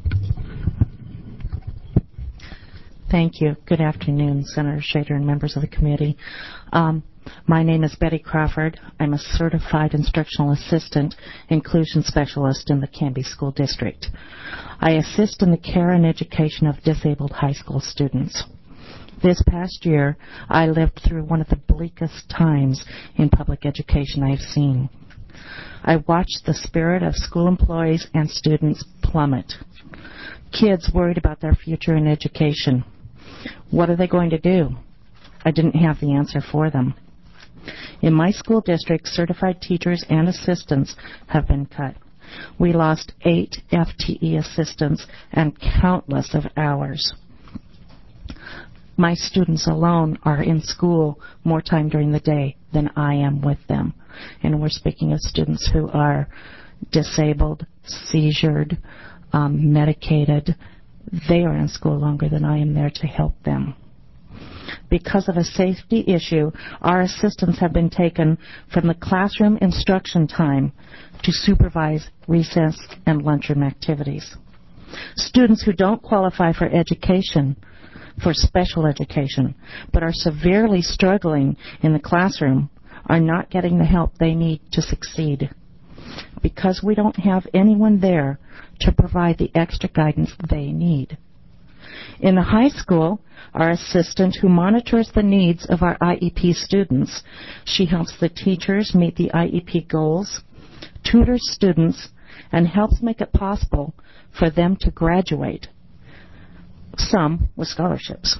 Thank you. Good afternoon, Senator Schrader and members of the committee. My name is Betty Crawford. I'm a certified instructional assistant inclusion specialist in the Canby School District. I assist in the care and education of disabled high school students. This past year, I lived through one of the bleakest times in public education I've seen. I watched the spirit of school employees and students plummet. Kids worried about their future in education. What are they going to do? I didn't have the answer for them. In my school district, certified teachers and assistants have been cut. We lost 8 FTE assistants and countless of hours. My students alone are in school more time during the day than I am with them. And we're speaking of students who are disabled, seizured, medicated. They are in school longer than I am there to help them. Because of a safety issue, our assistants have been taken from the classroom instruction time to supervise recess and lunchroom activities. Students who don't qualify for education, for special education, but are severely struggling in the classroom are not getting the help they need to succeed. Because we don't have anyone there to provide the extra guidance they need. In the high school, our assistant who monitors the needs of our IEP students, she helps the teachers meet the IEP goals, tutors students, and helps make it possible for them to graduate, some with scholarships.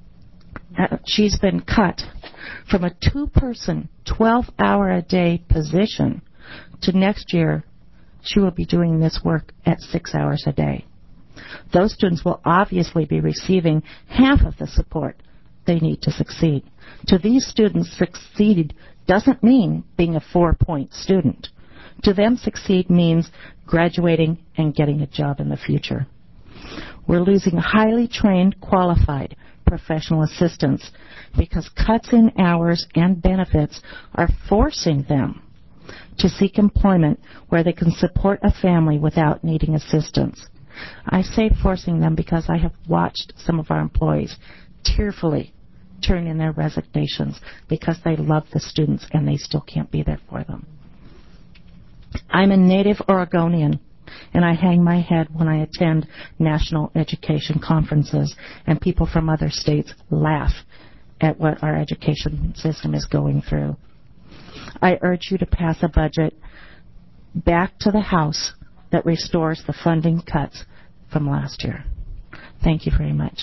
She's been cut from a 2-person, 12-hour-a-day position to next year she will be doing this work at 6 hours a day. Those students will obviously be receiving half of the support they need to succeed. To these students, succeed doesn't mean being a 4-point student. To them, succeed means graduating and getting a job in the future. We're losing highly trained, qualified professional assistants because cuts in hours and benefits are forcing them to seek employment where they can support a family without needing assistance. I say forcing them because I have watched some of our employees tearfully turn in their resignations because they love the students and they still can't be there for them. I'm a native Oregonian, and I hang my head when I attend national education conferences, and people from other states laugh at what our education system is going through. I urge you to pass a budget back to the House that restores the funding cuts from last year. Thank you very much.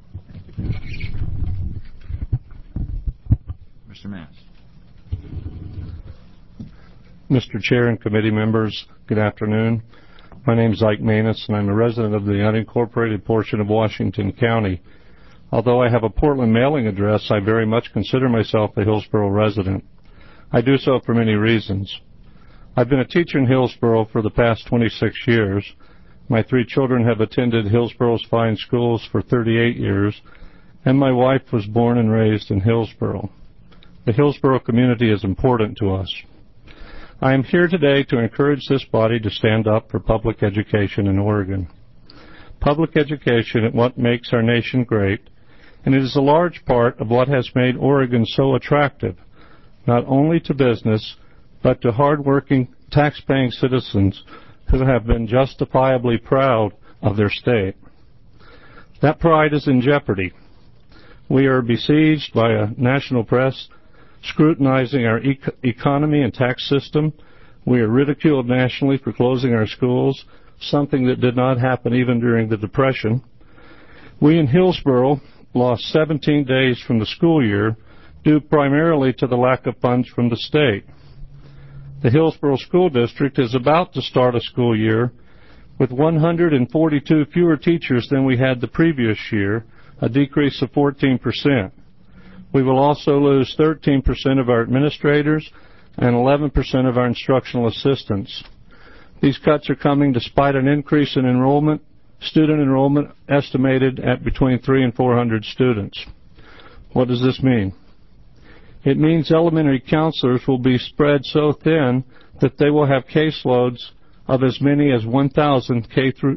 Mr. Mass. Mr. Chair and committee members, good afternoon. My name is Ike Manus, and I'm a resident of the unincorporated portion of Washington County. Although I have a Portland mailing address, I very much consider myself a Hillsborough resident. I do so for many reasons. I've been a teacher in Hillsborough for the past 26 years. My 3 children have attended Hillsborough's fine schools for 38 years, and my wife was born and raised in Hillsborough. The Hillsborough community is important to us. I am here today to encourage this body to stand up for public education in Oregon. Public education is what makes our nation great, and it is a large part of what has made Oregon so attractive, not only to business, but to hard-working, tax-paying citizens who have been justifiably proud of their state. That pride is in jeopardy. We are besieged by a national press scrutinizing our economy and tax system. We are ridiculed nationally for closing our schools, something that did not happen even during the Depression. We in Hillsborough lost 17 days from the school year due primarily to the lack of funds from the state. The Hillsborough School District is about to start a school year with 142 fewer teachers than we had the previous year, a decrease of 14%. We will also lose 13% of our administrators and 11% of our instructional assistants. These cuts are coming despite an increase in enrollment, student enrollment estimated at between 300 and 400 students. What does this mean? It means elementary counselors will be spread so thin that they will have caseloads of as many as 1,000 through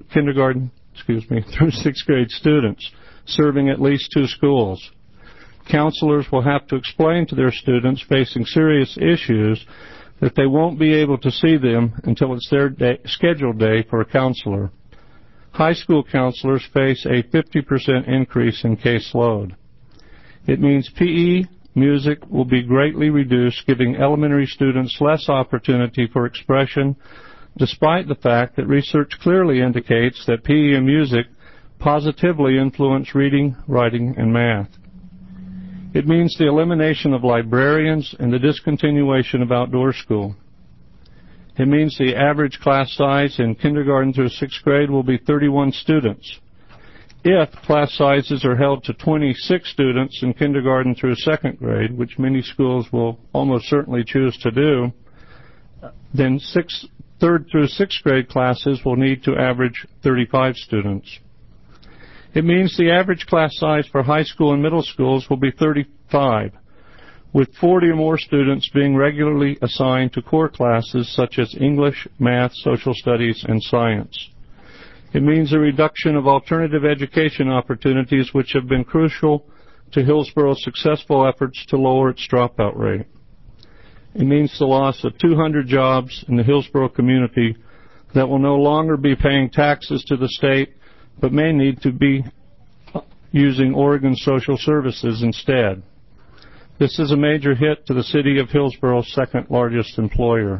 6th grade students, serving at least 2 schools. Counselors will have to explain to their students facing serious issues that they won't be able to see them until it's their scheduled day for a counselor. High school counselors face a 50% increase in caseload. It means PE, music will be greatly reduced, giving elementary students less opportunity for expression, despite the fact that research clearly indicates that PE and music positively influence reading, writing, and math. It means the elimination of librarians and the discontinuation of outdoor school. It means the average class size in kindergarten through 6th grade will be 31 students. If class sizes are held to 26 students in kindergarten through 2nd grade, which many schools will almost certainly choose to do, then 3rd through 6th grade classes will need to average 35 students. It means the average class size for high school and middle schools will be 35, with 40 or more students being regularly assigned to core classes such as English, math, social studies, and science. It means a reduction of alternative education opportunities which have been crucial to Hillsboro's successful efforts to lower its dropout rate. It means the loss of 200 jobs in the Hillsboro community that will no longer be paying taxes to the state, but may need to be using Oregon social services instead. This is a major hit to the city of Hillsboro's 2nd largest employer.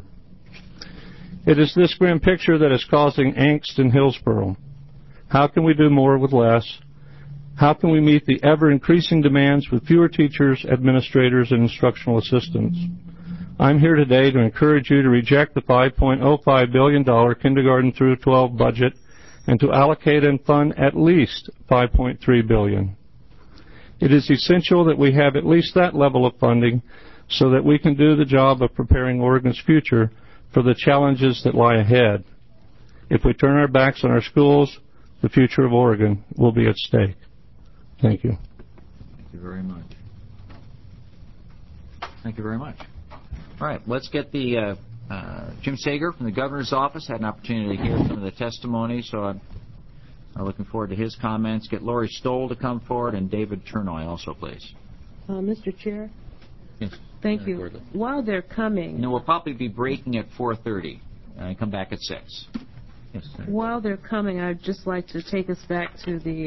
It is this grim picture that is causing angst in Hillsboro. How can we do more with less? How can we meet the ever-increasing demands with fewer teachers, administrators, and instructional assistants? I'm here today to encourage you to reject the $5.05 billion kindergarten through 12 budget and to allocate and fund at least $5.3 billion. It is essential that we have at least that level of funding so that we can do the job of preparing Oregon's future for the challenges that lie ahead. If we turn our backs on our schools, the future of Oregon will be at stake. Thank you. Thank you very much. Thank you very much. All right, let's get the Jim Sager from the governor's office. Had an opportunity to hear some of the testimony, so I'm looking forward to his comments. Get Lori Stoll to come forward, and David Turnoy also, please. Mr. Chair? Yes. Thank you. While they're coming... No, we'll probably be breaking at 4:30 and come back at 6. Yes, sir. While they're coming, I'd just like to take us back to the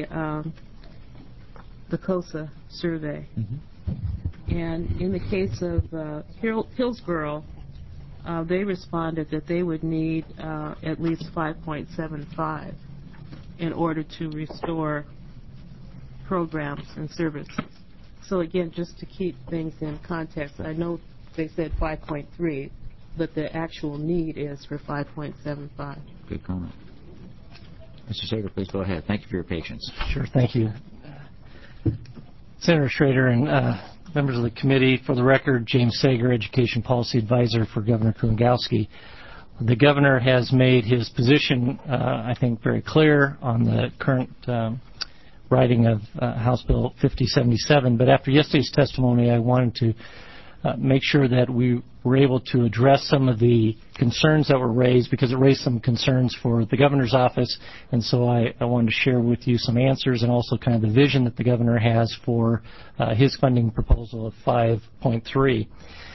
COSA survey. Mm-hmm. And in the case of Hillsboro, they responded that they would need at least 5.75 in order to restore programs and services. So again, just to keep things in context, I know they said 5.3, but the actual need is for 5.75. Good comment. Mr. Sager, please go ahead. Thank you for your patience. Sure, thank you. Senator Schrader and members of the committee, for the record, James Sager, Education Policy Advisor for Governor Kulongoski. The governor has made his position, I think, very clear on the current writing of House Bill 5077. But after yesterday's testimony, I wanted to make sure that we were able to address some of the concerns that were raised, because it raised some concerns for the governor's office. And so I wanted to share with you some answers and also kind of the vision that the governor has for his funding proposal of 5.3.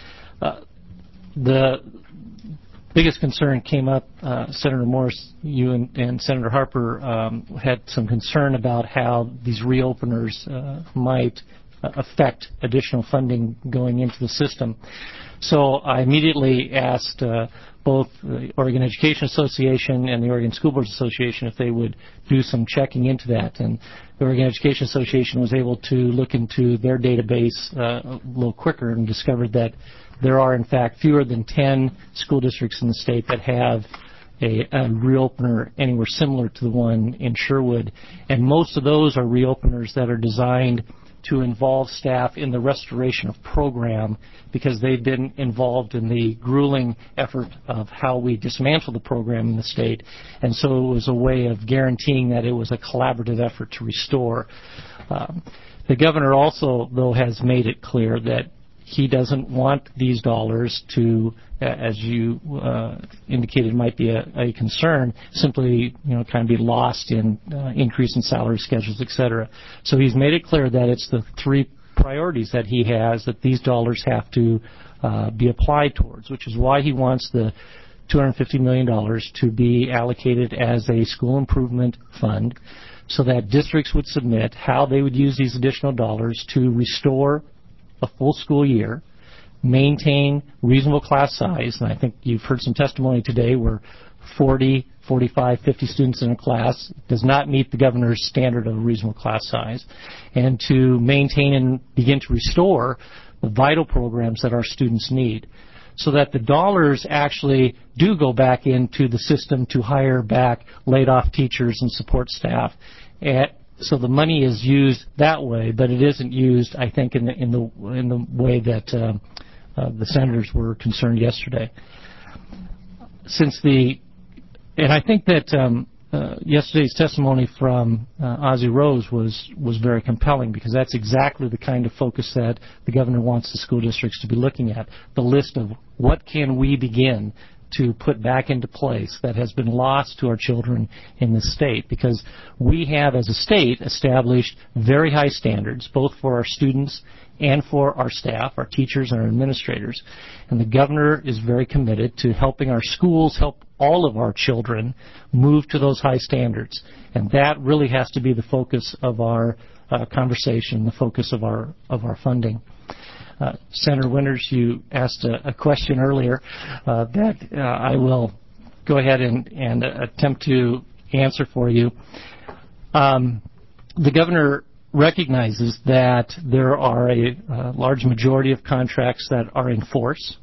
The biggest concern came up, Senator Morse, you and Senator Harper had some concern about how these reopeners might affect additional funding going into the system. So I immediately asked both the Oregon Education Association and the Oregon School Boards Association if they would do some checking into that. And the Oregon Education Association was able to look into their database a little quicker and discovered that there are, in fact, fewer than 10 school districts in the state that have a reopener anywhere similar to the one in Sherwood. And most of those are reopeners that are designed to involve staff in the restoration of program, because they've been involved in the grueling effort of how we dismantle the program in the state. And so it was a way of guaranteeing that it was a collaborative effort to restore. The governor also, though, has made it clear that he doesn't want these dollars to, as you indicated might be a concern, simply kind of be lost in increase in salary schedules, et cetera. So he's made it clear that it's the three priorities that he has that these dollars have to be applied towards, which is why he wants the $250 million to be allocated as a school improvement fund so that districts would submit how they would use these additional dollars to restore a full school year, maintain reasonable class size, and I think you've heard some testimony today where 40, 45, 50 students in a class does not meet the governor's standard of a reasonable class size, and to maintain and begin to restore the vital programs that our students need, so that the dollars actually do go back into the system to hire back laid-off teachers and support staff. So the money is used that way, but it isn't used, I think, in the way that the senators were concerned yesterday. And I think that yesterday's testimony from Ozzie Rose was very compelling, because that's exactly the kind of focus that the governor wants the school districts to be looking at. The list of what can we begin to put back into place that has been lost to our children in this state, because we have, as a state, established very high standards, both for our students and for our staff, our teachers and our administrators. And the governor is very committed to helping our schools help all of our children move to those high standards. And that really has to be the focus of our conversation, the focus of our funding. Senator Winters, you asked a question earlier that I will go ahead and attempt to answer for you. The governor recognizes that there are a large majority of contracts that are in force,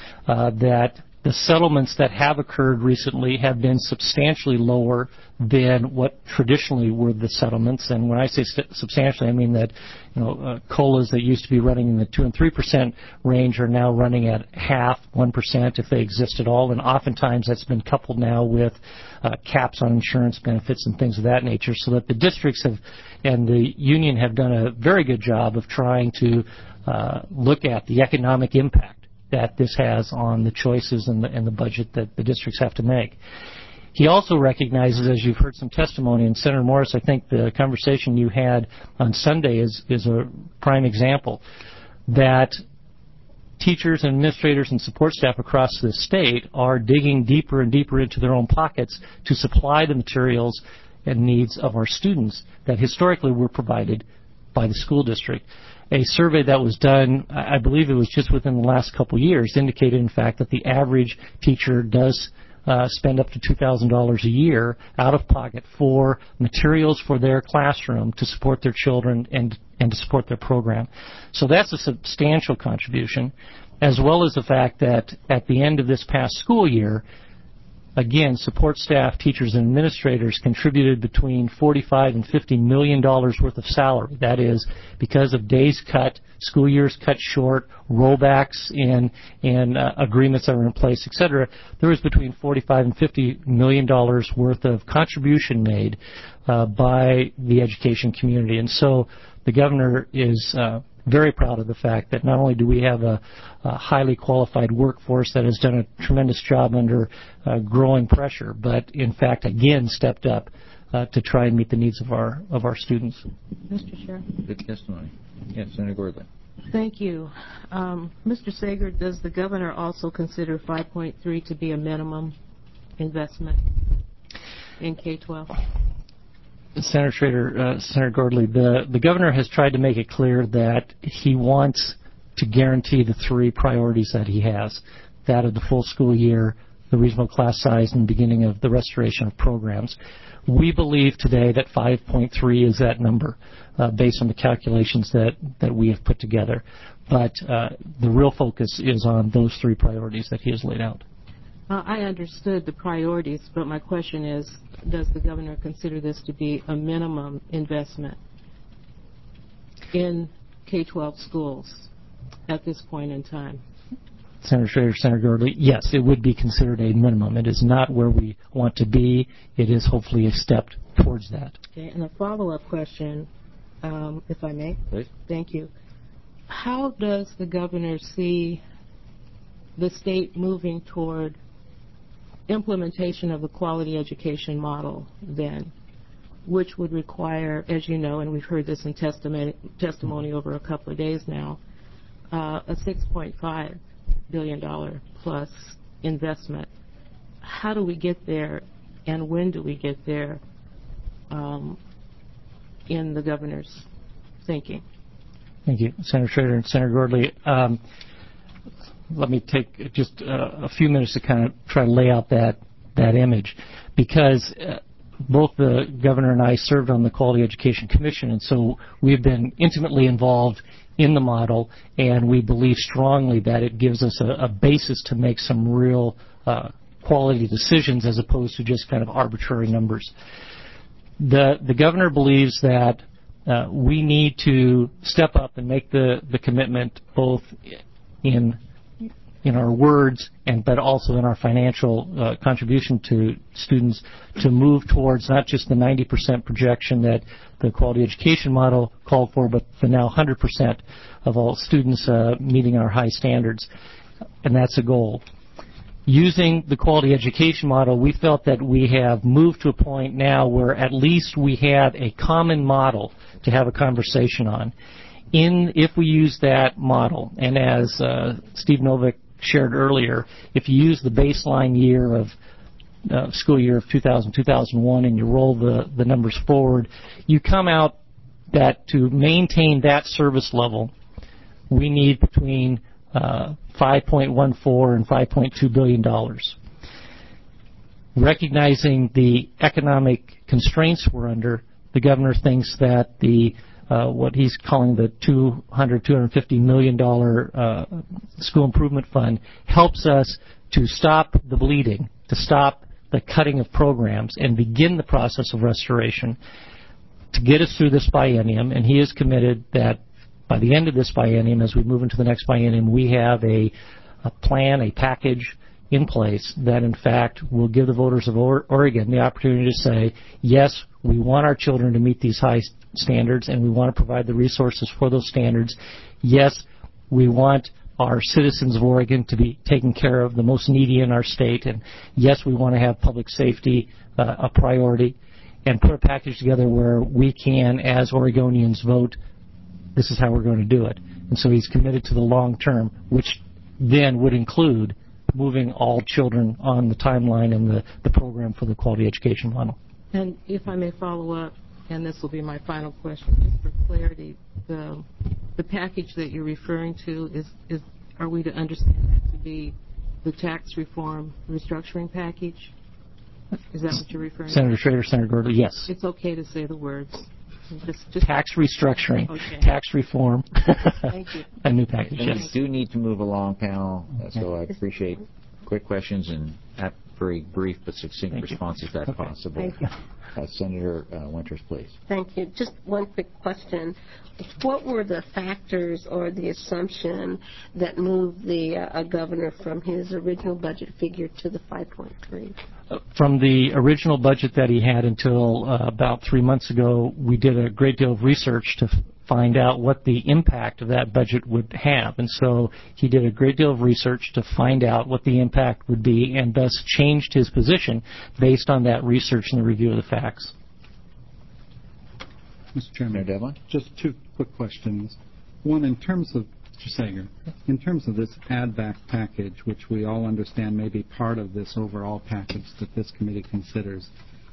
that the settlements that have occurred recently have been substantially lower than what traditionally were the settlements. And when I say substantially, I mean that COLAs that used to be running in the 2 and 3% range are now running at 0.5%, if they exist at all. And oftentimes that's been coupled now with caps on insurance benefits and things of that nature, so that the districts and the union have done a very good job of trying to look at the economic impact that this has on the choices and the budget that the districts have to make. He also recognizes, as you've heard some testimony, and Senator Morris, I think the conversation you had on Sunday is a prime example, that teachers and administrators and support staff across the state are digging deeper and deeper into their own pockets to supply the materials and needs of our students that historically were provided by the school district. A survey that was done, I believe it was just within the last couple of years, indicated, in fact, that the average teacher does spend up to $2,000 a year out of pocket for materials for their classroom to support their children and to support their program. So that's a substantial contribution, as well as the fact that at the end of this past school year, again, support staff, teachers, and administrators contributed between $45 and $50 million worth of salary. That is, because of days cut, school years cut short, rollbacks in agreements that were in place, etc. There was between $45 and $50 million worth of contribution made by the education community. And so the governor is very proud of the fact that not only do we have a highly qualified workforce that has done a tremendous job under growing pressure, but in fact, again, stepped up to try and meet the needs of our students. Mr. Chair. Good testimony. Yes, Senator Gordley. Thank you. Mr. Sager, does the governor also consider 5.3 to be a minimum investment in K-12? Senator Gordley, the governor has tried to make it clear that he wants to guarantee the three priorities that he has, that of the full school year, the reasonable class size, and the beginning of the restoration of programs. We believe today that 5.3 is that number based on the calculations that we have put together. But the real focus is on those three priorities that he has laid out. I understood the priorities, but my question is, does the governor consider this to be a minimum investment in K-12 schools at this point in time? Senator Gordley, yes, it would be considered a minimum. It is not where we want to be. It is hopefully a step towards that. Okay, and a follow-up question, if I may. Please. Thank you. How does the governor see the state moving toward implementation of the quality education model then, which would require, as you know, and we've heard this in testimony over a couple of days now, a $6.5 billion plus investment. How do we get there, and when do we get there? in the governor's thinking? Thank you, Senator Schrader and Senator Gordley. Let me take just a few minutes to kind of try to lay out that image, because both the governor and I served on the Quality Education Commission, and so we've been intimately involved in the model, and we believe strongly that it gives us a basis to make some real quality decisions as opposed to just kind of arbitrary numbers. The governor believes that we need to step up and make the commitment both in our words but also in our financial contribution to students to move towards not just the 90% projection that the quality education model called for, but the now 100% of all students meeting our high standards. And that's a goal. Using the quality education model, we felt that we have moved to a point now where at least we have a common model to have a conversation on. If we use that model, and as Steve Novick shared earlier, if you use the baseline year of school year of 2000-2001 and you roll the numbers forward, you come out that to maintain that service level, we need between $5.14 and $5.2 billion. Recognizing the economic constraints we're under, the governor thinks that what he's calling the $250 million school improvement fund helps us to stop the bleeding, to stop the cutting of programs, and begin the process of restoration to get us through this biennium. And he is committed that by the end of this biennium, as we move into the next biennium, we have a plan, a package in place that, in fact, will give the voters of Oregon the opportunity to say, yes, we want our children to meet these high standards, and we want to provide the resources for those standards. Yes, we want our citizens of Oregon to be taken care of, the most needy in our state, and yes, we want to have public safety a priority, and put a package together where we can, as Oregonians, vote, this is how we're going to do it. And so he's committed to the long term, which then would include moving all children on the timeline and the program for the quality education model. And if I may follow up, and this will be my final question, just for clarity, the package that you're referring to, are we to understand that to be the tax reform restructuring package? Is that what you're referring to? Senator Schrader, Senator Gordley, yes. It's okay to say the words. Just tax restructuring, okay. Tax reform, Thank you. A new package, And yes. we do need to move along, panel, so I appreciate quick questions and very brief but succinct responses if possible. Thank you. Senator Winters, please. Thank you. Just one quick question. What were the factors or the assumption that moved the governor from his original budget figure to the 5.3? From the original budget that he had until about 3 months ago, we did a great deal of research to find out what the impact of that budget would have. And so he did a great deal of research to find out what the impact would be, and thus changed his position based on that research and the review of the facts. Mr. Chairman, Devlin? Just two quick questions. One, in terms of Mr. Sager, in terms of this add-back package, which we all understand may be part of this overall package that this committee considers,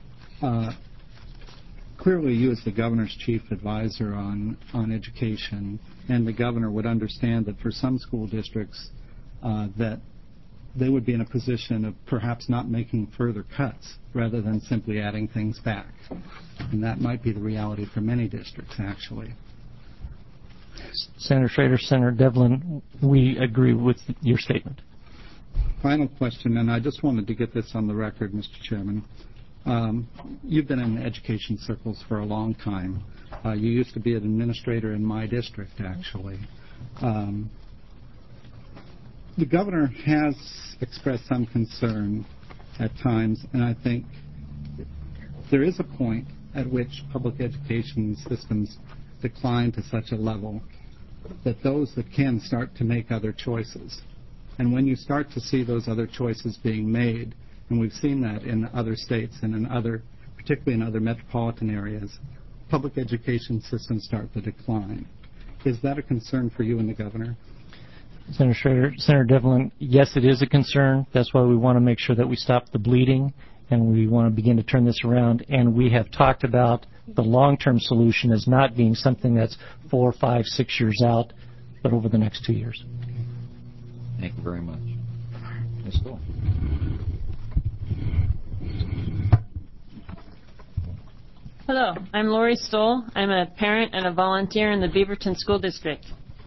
clearly you as the governor's chief advisor on education, and the governor would understand that for some school districts that they would be in a position of perhaps not making further cuts rather than simply adding things back. And that might be the reality for many districts, actually. Senator Schrader, Senator Devlin, we agree with your statement. Final question, and I just wanted to get this on the record, Mr. Chairman. You've been in education circles for a long time. You used to be an administrator in my district, actually. The governor has expressed some concern at times, and I think there is a point at which public education systems decline to such a level that those that can start to make other choices. And when you start to see those other choices being made, and we've seen that in other states and particularly in other metropolitan areas, public education systems start to decline. Is that a concern for you and the governor? Senator Schrader, Senator Devlin, yes, it is a concern. That's why we want to make sure that we stop the bleeding, and we want to begin to turn this around. And we have talked about the long-term solution as not being something that's 4, 5, 6 years out, but over the next 2 years. Thank you very much. Ms. Stoll. Hello, I'm Lori Stoll. I'm a parent and a volunteer in the Beaverton School District.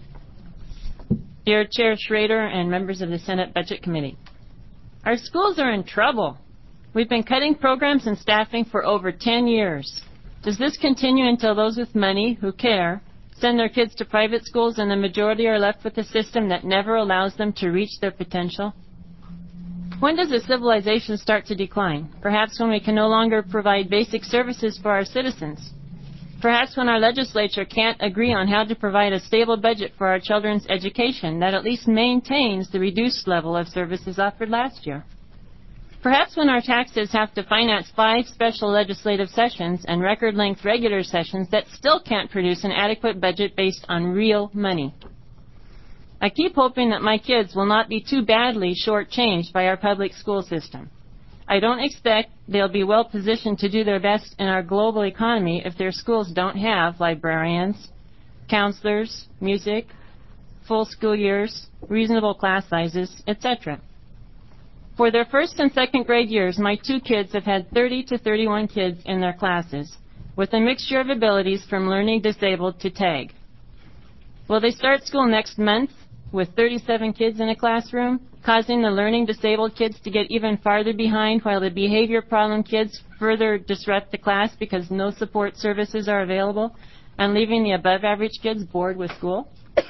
Dear Chair Schrader and members of the Senate Budget Committee, our schools are in trouble. We've been cutting programs and staffing for over 10 years. Does this continue until those with money, who care, send their kids to private schools and the majority are left with a system that never allows them to reach their potential? When does a civilization start to decline? Perhaps when we can no longer provide basic services for our citizens. Perhaps when our legislature can't agree on how to provide a stable budget for our children's education that at least maintains the reduced level of services offered last year. Perhaps when our taxes have to finance 5 special legislative sessions and record-length regular sessions that still can't produce an adequate budget based on real money. I keep hoping that my kids will not be too badly shortchanged by our public school system. I don't expect they'll be well positioned to do their best in our global economy if their schools don't have librarians, counselors, music, full school years, reasonable class sizes, etc. For their first and second grade years, my 2 kids have had 30 to 31 kids in their classes, with a mixture of abilities from learning disabled to TAG. Will they start school next month with 37 kids in a classroom, causing the learning disabled kids to get even farther behind while the behavior problem kids further disrupt the class because no support services are available, and leaving the above average kids bored with school?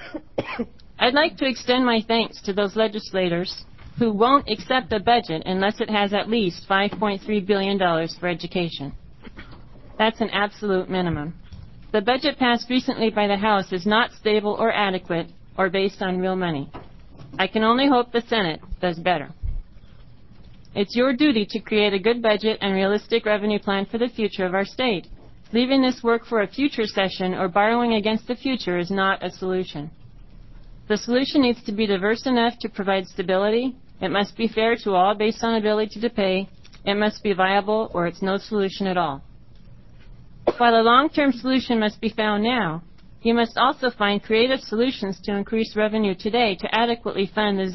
I'd like to extend my thanks to those legislators who won't accept a budget unless it has at least $5.3 billion for education. That's an absolute minimum. The budget passed recently by the House is not stable or adequate or based on real money. I can only hope the Senate does better. It's your duty to create a good budget and realistic revenue plan for the future of our state. Leaving this work for a future session or borrowing against the future is not a solution. The solution needs to be diverse enough to provide stability. It must be fair to all based on ability to pay. It must be viable or it's no solution at all. While a long-term solution must be found now, you must also find creative solutions to increase revenue today to adequately fund the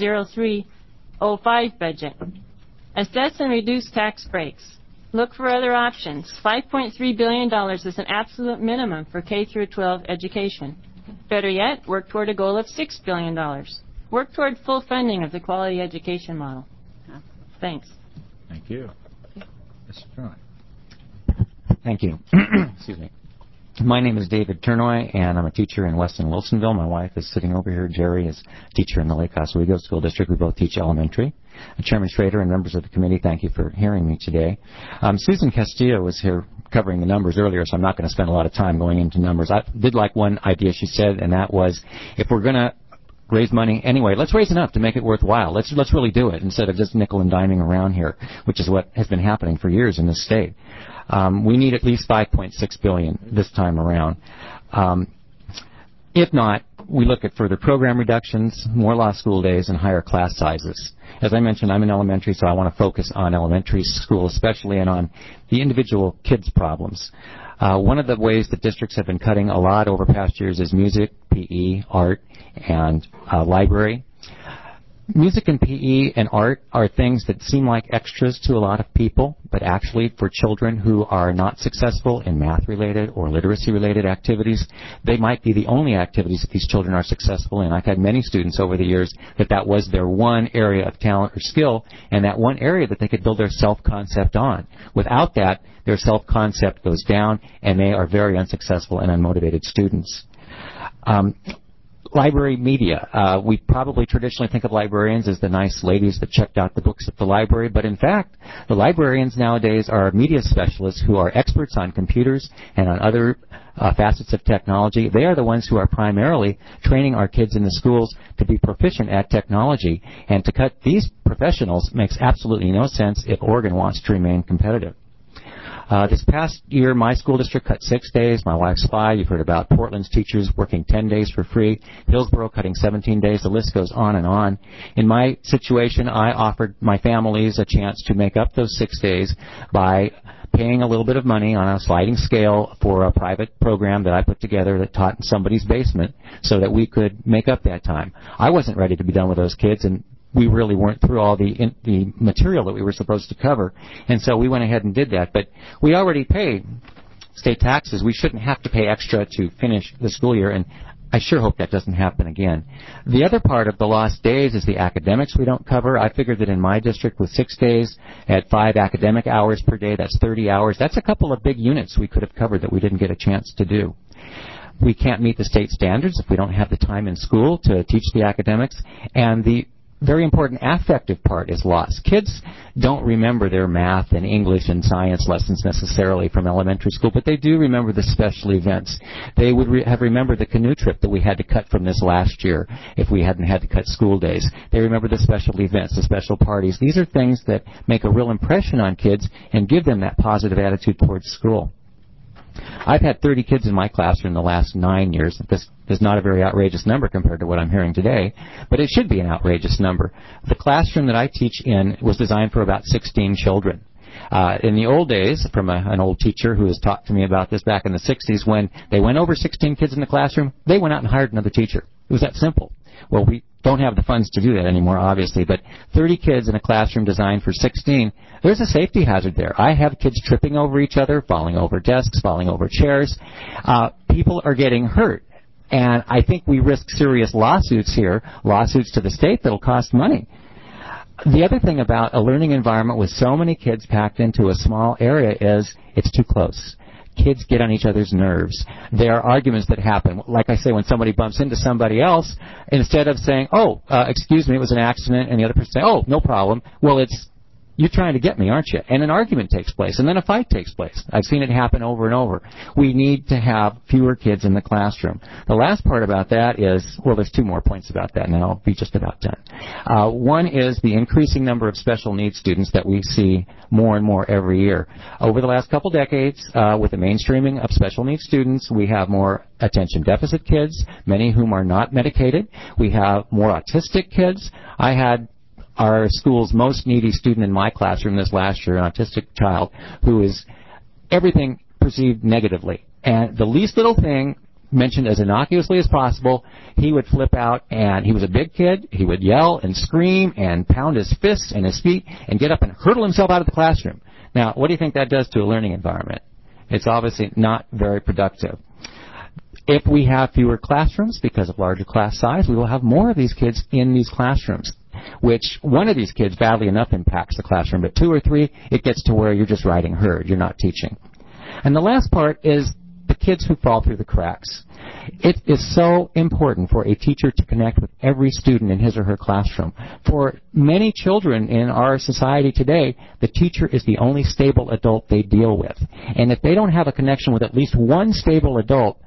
0305 budget. Assess and reduce tax breaks. Look for other options. $5.3 billion is an absolute minimum for K-12 education. Better yet, work toward a goal of $6 billion. Work toward full funding of the quality education model. Thanks. Thank you. Mr. Turnoy. Thank you. Excuse me. My name is David Turnoy, and I'm a teacher in Weston Wilsonville. My wife is sitting over here. Jerry is a teacher in the Lake Oswego School District. We both teach elementary. Chairman Schrader and members of the committee, thank you for hearing me today. Susan Castillo was here covering the numbers earlier, so I'm not going to spend a lot of time going into numbers. I did like one idea she said, and that was if we're going to raise money anyway, let's raise enough to make it worthwhile. Let's really do it instead of just nickel and diming around here, which is what has been happening for years in this state. We need at least $5.6 billion this time around. If not, we look at further program reductions, more law school days, and higher class sizes. As I mentioned, I'm in elementary, so I want to focus on elementary school especially and on the individual kids' problems. One of the ways that districts have been cutting a lot over past years is music, PE, art, and library. Music and PE and art are things that seem like extras to a lot of people, but actually for children who are not successful in math-related or literacy-related activities, they might be the only activities that these children are successful in. I've had many students over the years that was their one area of talent or skill, and that one area that they could build their self-concept on. Without that, their self-concept goes down, and they are very unsuccessful and unmotivated students. Library media. We probably traditionally think of librarians as the nice ladies that checked out the books at the library, but in fact, the librarians nowadays are media specialists who are experts on computers and on other facets of technology. They are the ones who are primarily training our kids in the schools to be proficient at technology, and to cut these professionals makes absolutely no sense if Oregon wants to remain competitive. This past year, my school district cut 6 days. My wife's 5. You've heard about Portland's teachers working 10 days for free. Hillsborough cutting 17 days. The list goes on and on. In my situation, I offered my families a chance to make up those 6 days by paying a little bit of money on a sliding scale for a private program that I put together that taught in somebody's basement so that we could make up that time. I wasn't ready to be done with those kids, and we really weren't through all the material that we were supposed to cover, and so we went ahead and did that. But we already pay state taxes. We shouldn't have to pay extra to finish the school year, and I sure hope that doesn't happen again. The other part of the lost days is the academics we don't cover. I figured that in my district with 6 days at 5 academic hours per day, that's 30 hours. That's a couple of big units we could have covered that we didn't get a chance to do. We can't meet the state standards if we don't have the time in school to teach the academics, and the very important affective part is lost. Kids don't remember their math and English and science lessons necessarily from elementary school, but they do remember the special events. They would have remembered the canoe trip that we had to cut from this last year if we hadn't had to cut school days. They remember the special events, the special parties. These are things that make a real impression on kids and give them that positive attitude towards school. I've had 30 kids in my classroom the last 9 years. This is not a very outrageous number compared to what I'm hearing today, but it should be an outrageous number. The classroom that I teach in was designed for about 16 children. In the old days, from an old teacher who has talked to me about this back in the 60s, when they went over 16 kids in the classroom, they went out and hired another teacher. It was that simple. Well, we don't have the funds to do that anymore, obviously, but 30 kids in a classroom designed for 16, there's a safety hazard there. I have kids tripping over each other, falling over desks, falling over chairs. People are getting hurt, and I think we risk serious lawsuits here, lawsuits to the state that'll cost money. The other thing about a learning environment with so many kids packed into a small area is it's too close. Kids get on each other's nerves. There are arguments that happen. Like I say, when somebody bumps into somebody else, instead of saying, excuse me, it was an accident, and the other person saying, oh, no problem, well, it's, you're trying to get me, aren't you? And an argument takes place, and then a fight takes place. I've seen it happen over and over. We need to have fewer kids in the classroom. The last part about that is, well, there's 2 more points about that, and then I'll be just about done. One is the increasing number of special needs students that we see more and more every year. Over the last couple decades, with the mainstreaming of special needs students, we have more attention deficit kids, many whom are not medicated. We have more autistic kids. I had our school's most needy student in my classroom this last year, an autistic child, who is everything perceived negatively. And the least little thing mentioned as innocuously as possible, he would flip out, and he was a big kid. He would yell and scream and pound his fists and his feet and get up and hurtle himself out of the classroom. Now, what do you think that does to a learning environment? It's obviously not very productive. If we have fewer classrooms because of larger class size, we will have more of these kids in these classrooms, which one of these kids badly enough impacts the classroom, but 2 or 3, it gets to where you're just riding herd, you're not teaching. And the last part is the kids who fall through the cracks. It is so important for a teacher to connect with every student in his or her classroom. For many children in our society today, the teacher is the only stable adult they deal with. And if they don't have a connection with at least one stable adult,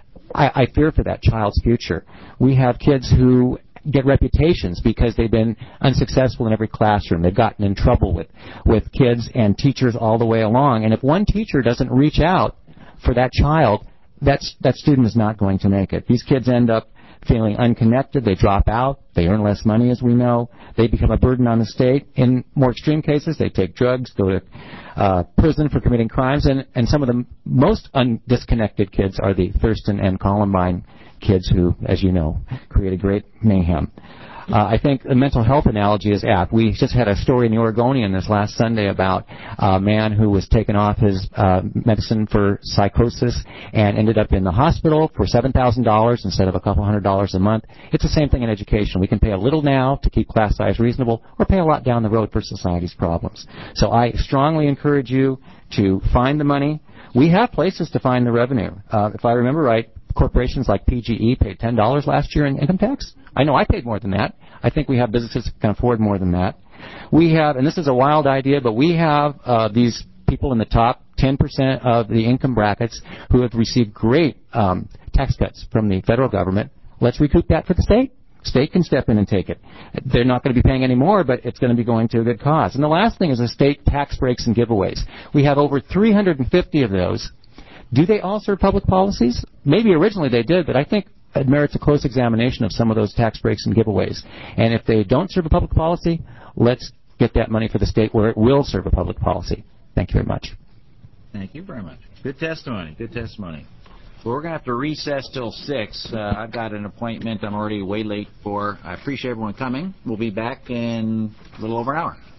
I fear for that child's future. We have kids who get reputations because they've been unsuccessful in every classroom. They've gotten in trouble with kids and teachers all the way along. And if one teacher doesn't reach out for that child, that student is not going to make it. These kids end up feeling unconnected. They drop out. They earn less money, as we know. They become a burden on the state. In more extreme cases, they take drugs, go to prison for committing crimes, and some of the most disconnected kids are the Thurston and Columbine kids who, as you know, created great mayhem. I think the mental health analogy is apt. We just had a story in the Oregonian this last Sunday about a man who was taken off his medicine for psychosis and ended up in the hospital for $7,000 instead of a couple $100 a month. It's the same thing in education. We can pay a little now to keep class size reasonable, or pay a lot down the road for society's problems. So I strongly encourage you to find the money. We have places to find the revenue. If I remember right, corporations like PGE paid $10 last year in income tax. I know I paid more than that. I think we have businesses that can afford more than that. We have, and this is a wild idea, but we have these people in the top 10% of the income brackets who have received great tax cuts from the federal government. Let's recoup that for the state. State can step in and take it. They're not going to be paying any more, but it's going to be going to a good cause. And the last thing is the state tax breaks and giveaways. We have over 350 of those. Do they all serve public policies? Maybe originally they did, but I think it merits a close examination of some of those tax breaks and giveaways. And if they don't serve a public policy, let's get that money for the state where it will serve a public policy. Thank you very much. Thank you very much. Good testimony. Good testimony. Well, we're going to have to recess till 6. I've got an appointment I'm already way late for. I appreciate everyone coming. We'll be back in a little over an hour.